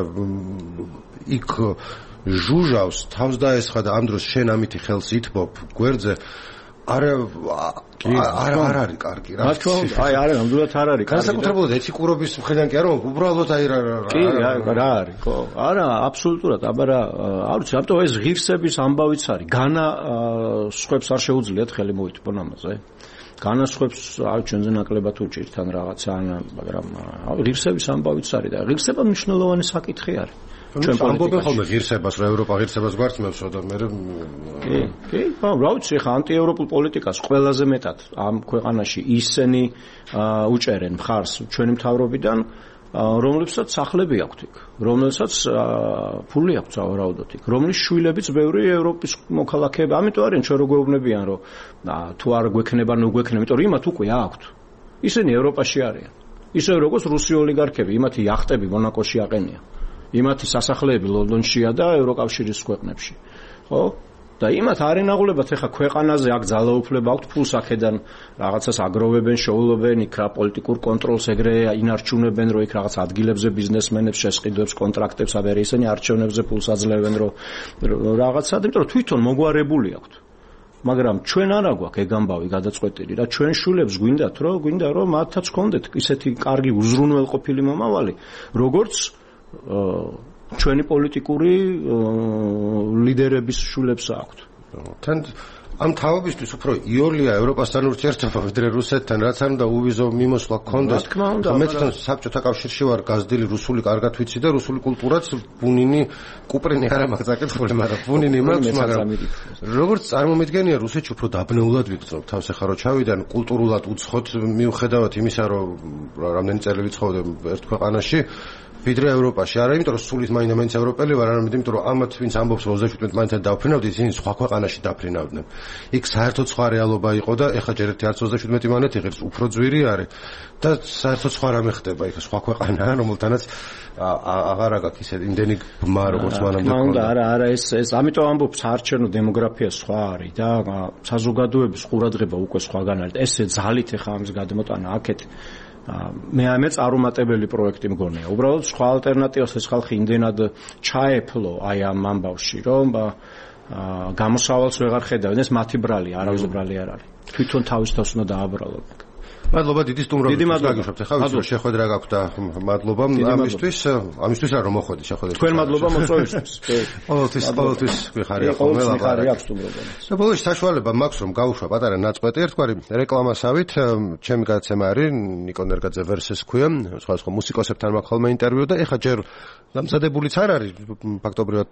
იქ ჟუჟავს თავს დაესხა და ამ დროს შენ ამითი ხელს ითბობ გვერდზე არა არ არ არის კარგი რა თქმა უნდა აი არა ნამდვილად არ არის კარგი განსაკუთრებულად ეთიკურობის მხრიდან კი არა უბრალოდ აი რა კი რა არის ხო არა აბსოლუტურად აბა რა არ ვიცი ამიტომ ეს ღირსების ამბავიც არის განა სხვებს არ შეუძლიათ ხელი მოითბონ ამაზე განა სხვებს არ ჩვენზე ნაკლებად უჭირთან რაღაცა მაგრამ ღირსების ამბავიც არის და ღირსება მნიშვნელოვანი საკითხი არის ჩვენ ამბობენ ხოლმე ღირსებას, რომ ევროპა ღირსებას გვართმევს და მე კი, კი, ხო, რა ვიცი, ხა ანტიევროპულ პოლიტიკას ყველაზე მეტად ამ ქვეყანაში ისინი უჭერენ მხარს ჩვენი მთავრობიდან, რომლებსაც სახლები აქვთ იქ, რომელსაც ფული აქვთ სავარაუდოდ იქ, რომლის შვილებიც ბევრი ევროპის მოქალაქეები, ამიტომ არიან ჩვენ რო გვეუბნებიან, რომ თუ არ გვექნება, ნუ გვექნება, იმიტომ რომ იმათ უკვე აქვთ. ისინი ევროპაში არიან. ისე როგორც რუსი ოლიგარქები, იმათი იახტები მონაკოში აყენია. იმათი სასახლეები ლონდონშია და ევროკავშირის ქვეყნებში. ხო? და იმათ არ ენაღულებათ ეხა ქვეყანაზე აქ ძალაუფლება აქვთ ფულს აქედან რაღაცას აგროვებენ, შოულობენ, იქ რა პოლიტიკურ კონტროლს ეგრე ინარჩუნებენ, რომ იქ რაღაც ადგილებზე ბიზნესმენებს შესყიდვებს, კონტრაქტებს აბერე ისინი არჩევნებზე ფულს აძლევენ, რომ რაღაცა, იმიტომ რომ თვითონ მოგვარებული აქვთ. მაგრამ ჩვენ არა გვაქვს ეგ ამბავი გადაწყვეტილი და ჩვენ შულებს გვინდათ, რომ გვინდა რომ მათაც კონდეთ ისეთი კარგი უზრუნველყოფილი მომავალი, როგორც ჩვენი პოლიტიკური ლიდერების შულებს აქვთ. თან ამ თავებისთვის უფრო იოლია ევროპასთან ურთიერთობა ვიდრე რუსეთთან, რაც არ უნდა უვიზო მიმოსვლა გქონდეს. მე თვითონ საბჭოთა კავშირში ვარ გაზრდილი, რუსული კარგად ვიცი და რუსული კულტურაც ბუნინი, კუპრინი არა მაქვს აკეთებული, მაგრამ ბუნინი მაქვს, მაგრამ როგორც წარმომიდგენია რუსეთში უფრო დაბნეულად ვიგრძნობ თავს ახლა რო ჩავიდან კულტურულად უცხოთ მიუხედავად იმისა, რომ რამდენი წელი ვიცხოვდე ერთ ქვეყანაში ვიდრე ევროპაში. არა, იმიტომ რომ სულის მაინდა-მაინც ევროპელი ვარ, არამედ იმიტომ რომ ამათ ვინც ამბობს ოცდაშვიდმეტ მაინც დავფრინავდით, ისინი სხვა ქვეყანაში დაფრინავდნენ. იქ საერთოდ სხვა რეალობა იყო და ეხლა ჯერ ერთი არც ოცდაშვიდმეტი მანეთ იღებს, უფრო ძვირი არის და საერთოდ სხვა რამე ხდება, იქ სხვა ქვეყანაა, რომელთანაც აღარ აქვს ისე იმდენი ბმა როგორც მანამდე ჰქონდა. არა, არა, ეს ეს ამიტომ ამბობს საარჩევნო დემოგრაფია სხვა არის და საზოგადოების ყურადღება უკვე სხვაგან არის. ესე ძალით ეხა ამის გადმოტანა აქეთ მე ამე წარუმატებელი პროექტი მგონია. უბრალოდ სხვა ალტერნატივას ეს ხალხი იმდენად ჩაეფლო აი ამ ამბავში, რომ გამოსავალს ვეღარ ხედავენ. ეს მათი ბრალი, არავის ბრალი არ არის. თვითონ თავის თავს უნდა დააბრალონ. მადლობა დიდი სტუმრობით გაგიშვებთ. ხა ვიცი რომ შეხვედრა გაქვთ და მადლობა ამისთვის, ამისთვის რა რომ მოხვედი შეხვედრაში. თქვენ მადლობა მოწვევისთვის. ყოველთვის ყოველთვის გვიხარია ხოლმე ლაპარაკი. და ბოლოს საშუალება მაქვს რომ გავუშვა პატარა ნაწყვეტი ერთგვარი რეკლამასავით. ჩემი გადაცემა არის ნიკო ნერგაძე ვერსეს ქვია, სხვადასხვა მუსიკოსებთან მაქვს ხოლმე ინტერვიუ და ეხა ჯერ დამზადებულიც არ არის ფაქტობრივად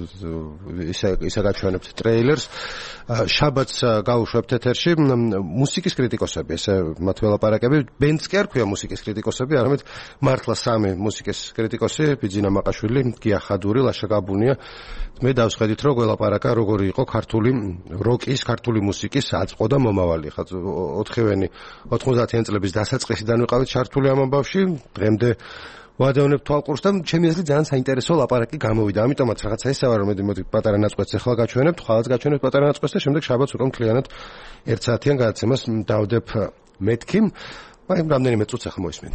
ისე ისე გაჩვენებთ ტრეილერს. შაბათს გავუშვებთ ეთერში მუსიკის კრიტიკოსები, ესე მათ ველაპარაკები. ბენდს კი არ ქვია მუსიკის კრიტიკოსები, არამედ მართლა სამი მუსიკის კრიტიკოსი, ბიძინა მაყაშვილი, გია ხადური, ლაშა გაბუნია. მე დავსხედით რომ ველაპარაკა როგორი იყო ქართული როკის, ქართული მუსიკის აწყო და მომავალი. ხა ოთხივენი ოთხმოცდაათიანი წლების დასაწყისიდან ვიყავით ჩართული ამ ამბავში. დღემდე ვადევნებ თვალყურს და ჩემი აზრით ძალიან საინტერესო ლაპარაკი გამოვიდა. ამიტომაც რაღაცა ესაა რომ მოდი პატარა ნაწყვეტს ახლა გაჩვენებთ, ხალხს გაჩვენებთ პატარა ნაწყვეტს და შემდეგ შაბათს უკვე მთლიანად ერთ საათიან გადაცემას დავდებ მეთქი. მაგრამ რამდენიმე წუთს ახლა მოისმენთ.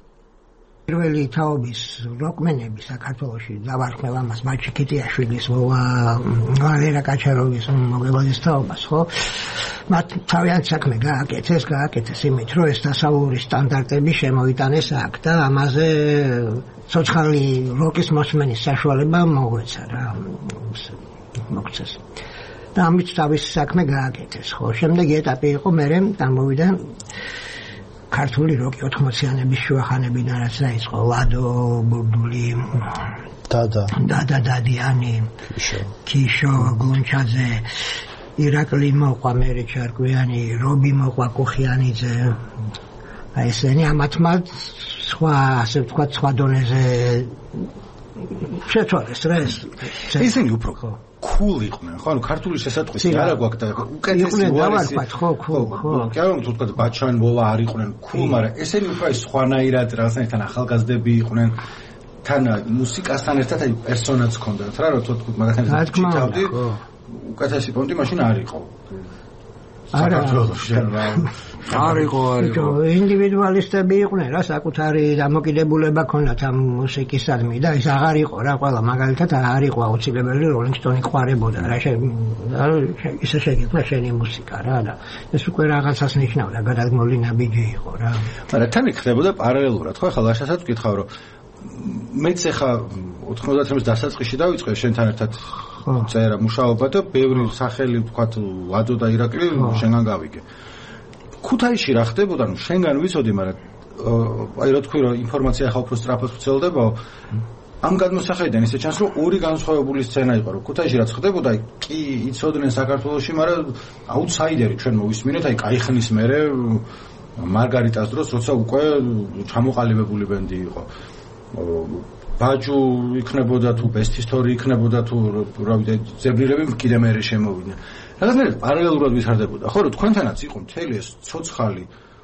პირველი თაობის როკმენები საქართველოში დავარქმევ ამას მაჩი ქიტიაშვილის მოვა ვალერა კაჩაროვის მოგებადის თაობას, ხო? მათ თავიანთ საქმე გააკეთეს, გააკეთეს იმით, რომ ეს დასავლური სტანდარტები შემოიტანეს აქ და ამაზე ცოცხალი როკის მოსმენის საშუალება მოგვეცა რა. მოგცეს. და ამით თავის საქმე გააკეთეს, ხო? შემდეგ ეტაპი იყო მერე დამოვიდა ქართული როკი ოთხმოციანების შუახანებიდან რაც დაიწყო ლადო, ბურდული, დადა, დადა დადიანი, კიშო, კიშო, გლუნჩაძე, ირაკლი მოყვა, მერე ჩარკვიანი, რობი მოყვა, კუხიანიძე. აი ესენი ამათმა სხვა, ასე ვთქვათ, სხვა დონეზე შეცვალეს რა ეს. ისინი უფრო cool იყვნენ, ხო? ანუ ქართული შესატყვისი არა გვაქვს და უკეთესი უარესი. ხო, ხო, ხო. კი არა, თუ თქვა ბაჩან ვოლა არ იყვნენ cool, მაგრამ ესენი უფრო ის სხვანაირად რაღაცნაირად ახალგაზრდები იყვნენ. თან მუსიკასთან ერთად აი პერსონაჟს ჰქონდათ რა, რომ თუ თქვა მაგათთან ჩიტავდი. უკეთესი პონტი მაშინ არ იყო. არა, არ იყო, არ იყო. ინდივიდუალისტები იყვნენ რა, საკუთარი დამოკიდებულება ქონდათ ამ მუსიკისადმი და ის აღარ იყო რა, ყველა მაგალითად არ იყო აუცილებელი როლინგ სტონი ყვარებოდა რა, ისე შეგიძლია შენი მუსიკა რა და ეს უკვე რაღაცას ნიშნავდა, გადაგმული ნაბიჯი იყო რა. არა, თან იქნებოდა პარალელურად, ხო, ახლა ლაშასაც ვკითხავ, რომ მეც ახლა ოთხმოცდაათი წლის დასაწყისში დავიწყე შენთან ერთად წერა მუშაობა და ბევრი სახელი ვთქვათ ლადო და ირაკლი შენგან გავიგე. ქუთაისში რა ხდებოდა, ნუ შენგან ვიცოდი, მაგრამ აი რა თქვი, რომ ინფორმაცია ახლა უფრო სწრაფად ვრცელდებაო. ამ გადმოსახედიდან ისე ჩანს, რომ ორი განსხვავებული სცენა იყო, რომ ქუთაისში რაც ხდებოდა, კი იცოდნენ საქართველოში, მაგრამ აუტსაიდერი ჩვენ მოვისმინეთ, აი კაიხნის მერე მარგარიტას დროს, როცა უკვე ჩამოყალიბებული ბენდი იყო. ბაჯუ იქნებოდა თუ best history იქნებოდა თუ რა ვიცი ზებრილები კიდე მერე შემოვიდნენ. რაღაცნაირად პარალელურად ვითარდებოდა. ხო, რომ თქვენთანაც იყო მთელი ეს ცოცხალი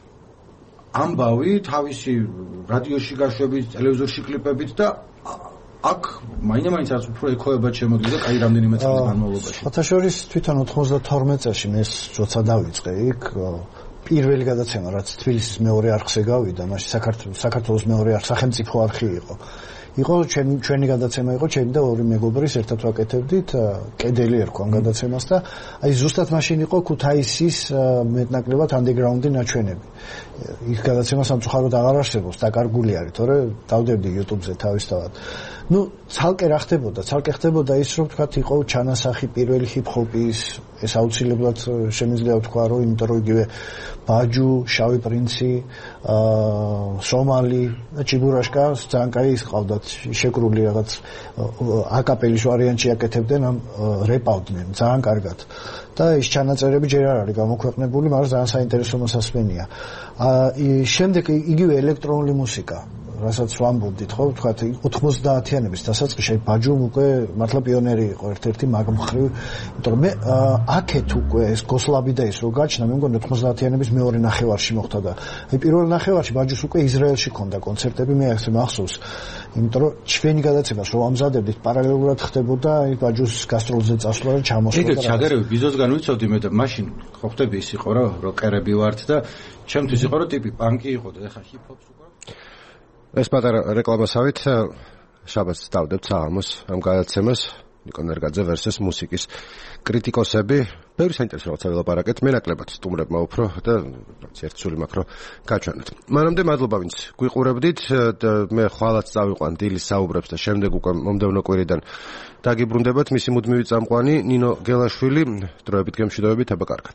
ამბავი თავისი რადიოში გაშვებით, ტელევიზორში კლიპებით და აქ მაინდა-მაინც არც უფრო ეკოება შემოგვიდა კაი რამდენიმე წლის განმავლობაში. ხათაშორის თვითონ ოთხმოცდათორმეტ წელს მე როცა დავიწყე იქ პირველი გადაცემა რაც თბილისის მეორე არხზე გავიდა, მაშინ საქართველოს საქართველოს მეორე არხი სახელმწიფო არხი იყო. იყო ჩვენი ჩვენი გადაცემა იყო ჩემი და ორი მეგობრის ერთად ვაკეთებდით კედელი ერქვა ამ გადაცემას და აი ზუსტად მაშინ იყო ქუთაისის მეტნაკლებად ანდერგრაუნდი ნაჩვენები. ის გადაცემა სამწუხაროდ აღარ არსებობს, დაკარგული არის, თორე დავდებდი YouTube-ზე თავისთავად. ნუ ცალკე რა ხდებოდა? ცალკე ხდებოდა ის, რომ თქვათ იყო ჩანასახი პირველი ჰიპ-ჰოპის, ეს აუცილებლად შემიძლია ვთქვა, რომ იმიტომ რომ იგივე ბაჯუ, შავი პრინცი, აა სომალი და ჩიბურაშკა ძალიან კაი ყავდათ შეკრული რაღაც აკაპელის ვარიანტში აკეთებდნენ ამ რეპავდნენ ძალიან კარგად. და ეს ჩანაწერები ჯერ არ არის გამოქვეყნებული, მაგრამ ძალიან საინტერესო მოსასმენია. აა შემდეგ იგივე ელექტრონული მუსიკა რასაც ვამბობდით, ხო, თქვათ ოთხმოცდაათიანების დასაწყისში ბაჯუმ უკვე მართლა პიონერი იყო ერთ-ერთი მაგმხრივ, იმიტომ რომ მე აქეთ უკვე ეს გოსლაბი და ის რო გაჩნდა, მე მგონი ოთხმოცდაათიანების მეორე ნახევარში მოხდა და აი პირველ ნახევარში ბაჯუს უკვე ისრაელში ქონდა კონცერტები, მე ასე მახსოვს, იმიტომ რომ ჩვენი გადაცემას რო ამზადებდით, პარალელურად ხდებოდა აი ბაჯუს გასტროლზე წასვლა და ჩამოსვლა. ეგეთ ჩაგერები ბიზოსგან ვიცოდი მე და მაშინ ხო ხდები ის იყო რა, როკერები ვართ და ჩემთვის იყო რომ ტიპი პანკი იყო და ეხა ჰიპ-ჰოპს უკვე ეს პატარა რეკლამასავით შაბათს დავდებთ საღამოს ამ გადაცემას ნიკო ნერგაძე versus მუსიკის კრიტიკოსები ბევრი საინტერესო რაღაცა ველაპარაკეთ მე ნაკლებად სტუმრებმა უფრო და ერთ სული მაქვს რომ გაჩვენოთ მანამდე მადლობა ვინც გვიყურებდით და მე ხვალაც წავიყვან დილის საუბრებს და შემდეგ უკვე მომდევნო კვირიდან დაგიბრუნდებათ მისი მუდმივი წამყვანი ნინო გელაშვილი დროებით გემშვიდობებით აბა კარგად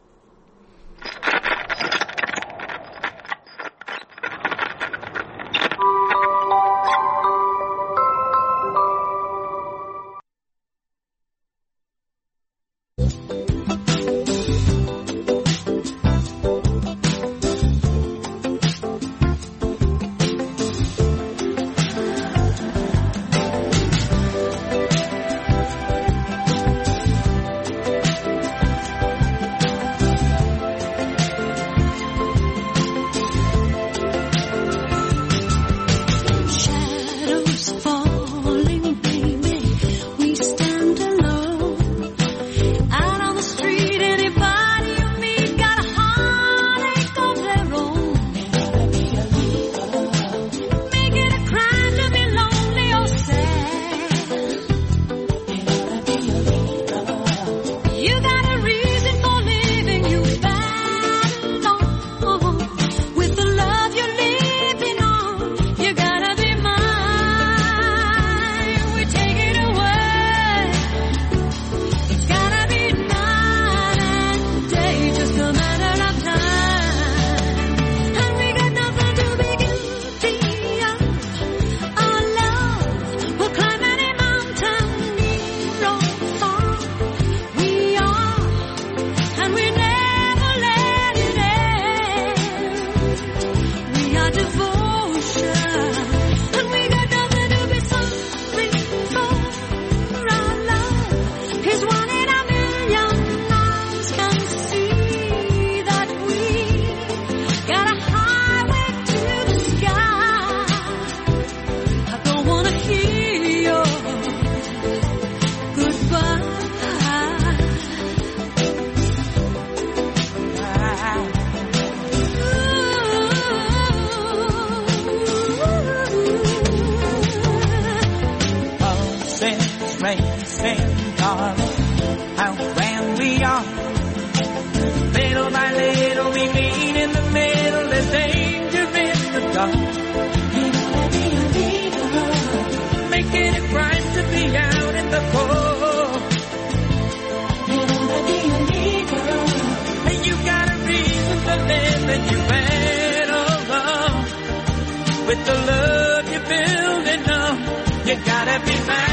With the love you're building up, you gotta be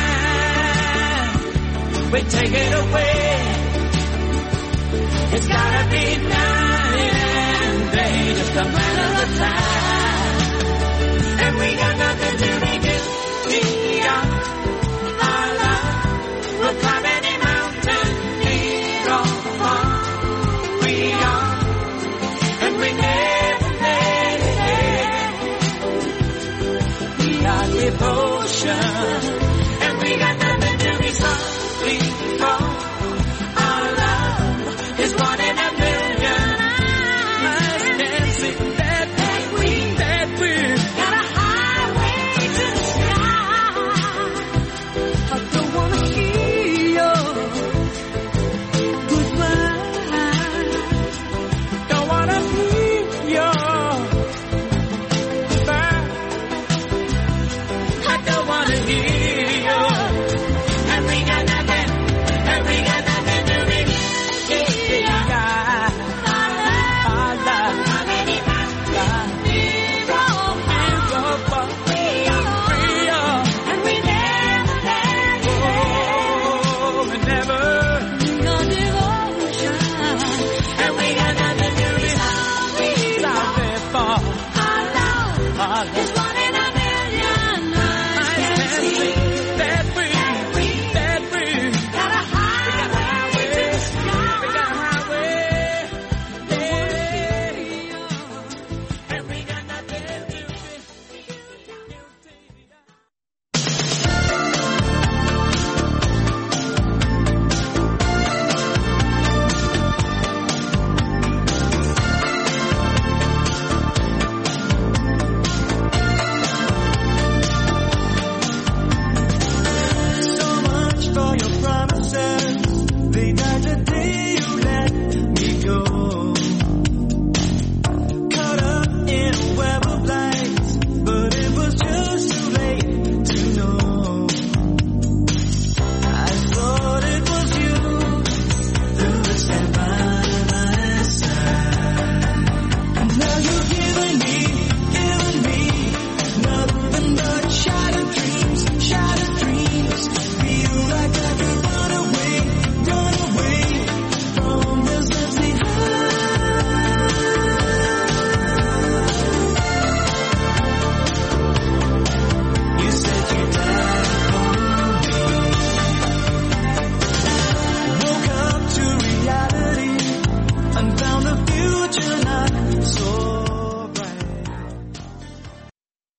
mine. We take it away. It's gotta be night and day, just a matter of time. And we got nothing to make it beyond our love. We'll climb any mountain, near or far. We are, and we never let it end. We are devotion, and we got nothing to be sorry for. Our love is one in a million. Must dance it that that we that we got a highway to the sky. I don't wanna hear your goodbye. Don't wanna hear your goodbye. I don't wanna hear your. And we got nothing, and we got nothing to make it beyond. Our love, how many mountains we're all bound. We are, we are, and we never let it go. We never. Your devotion, and we got nothing to be sorry for. Our love, our love is one.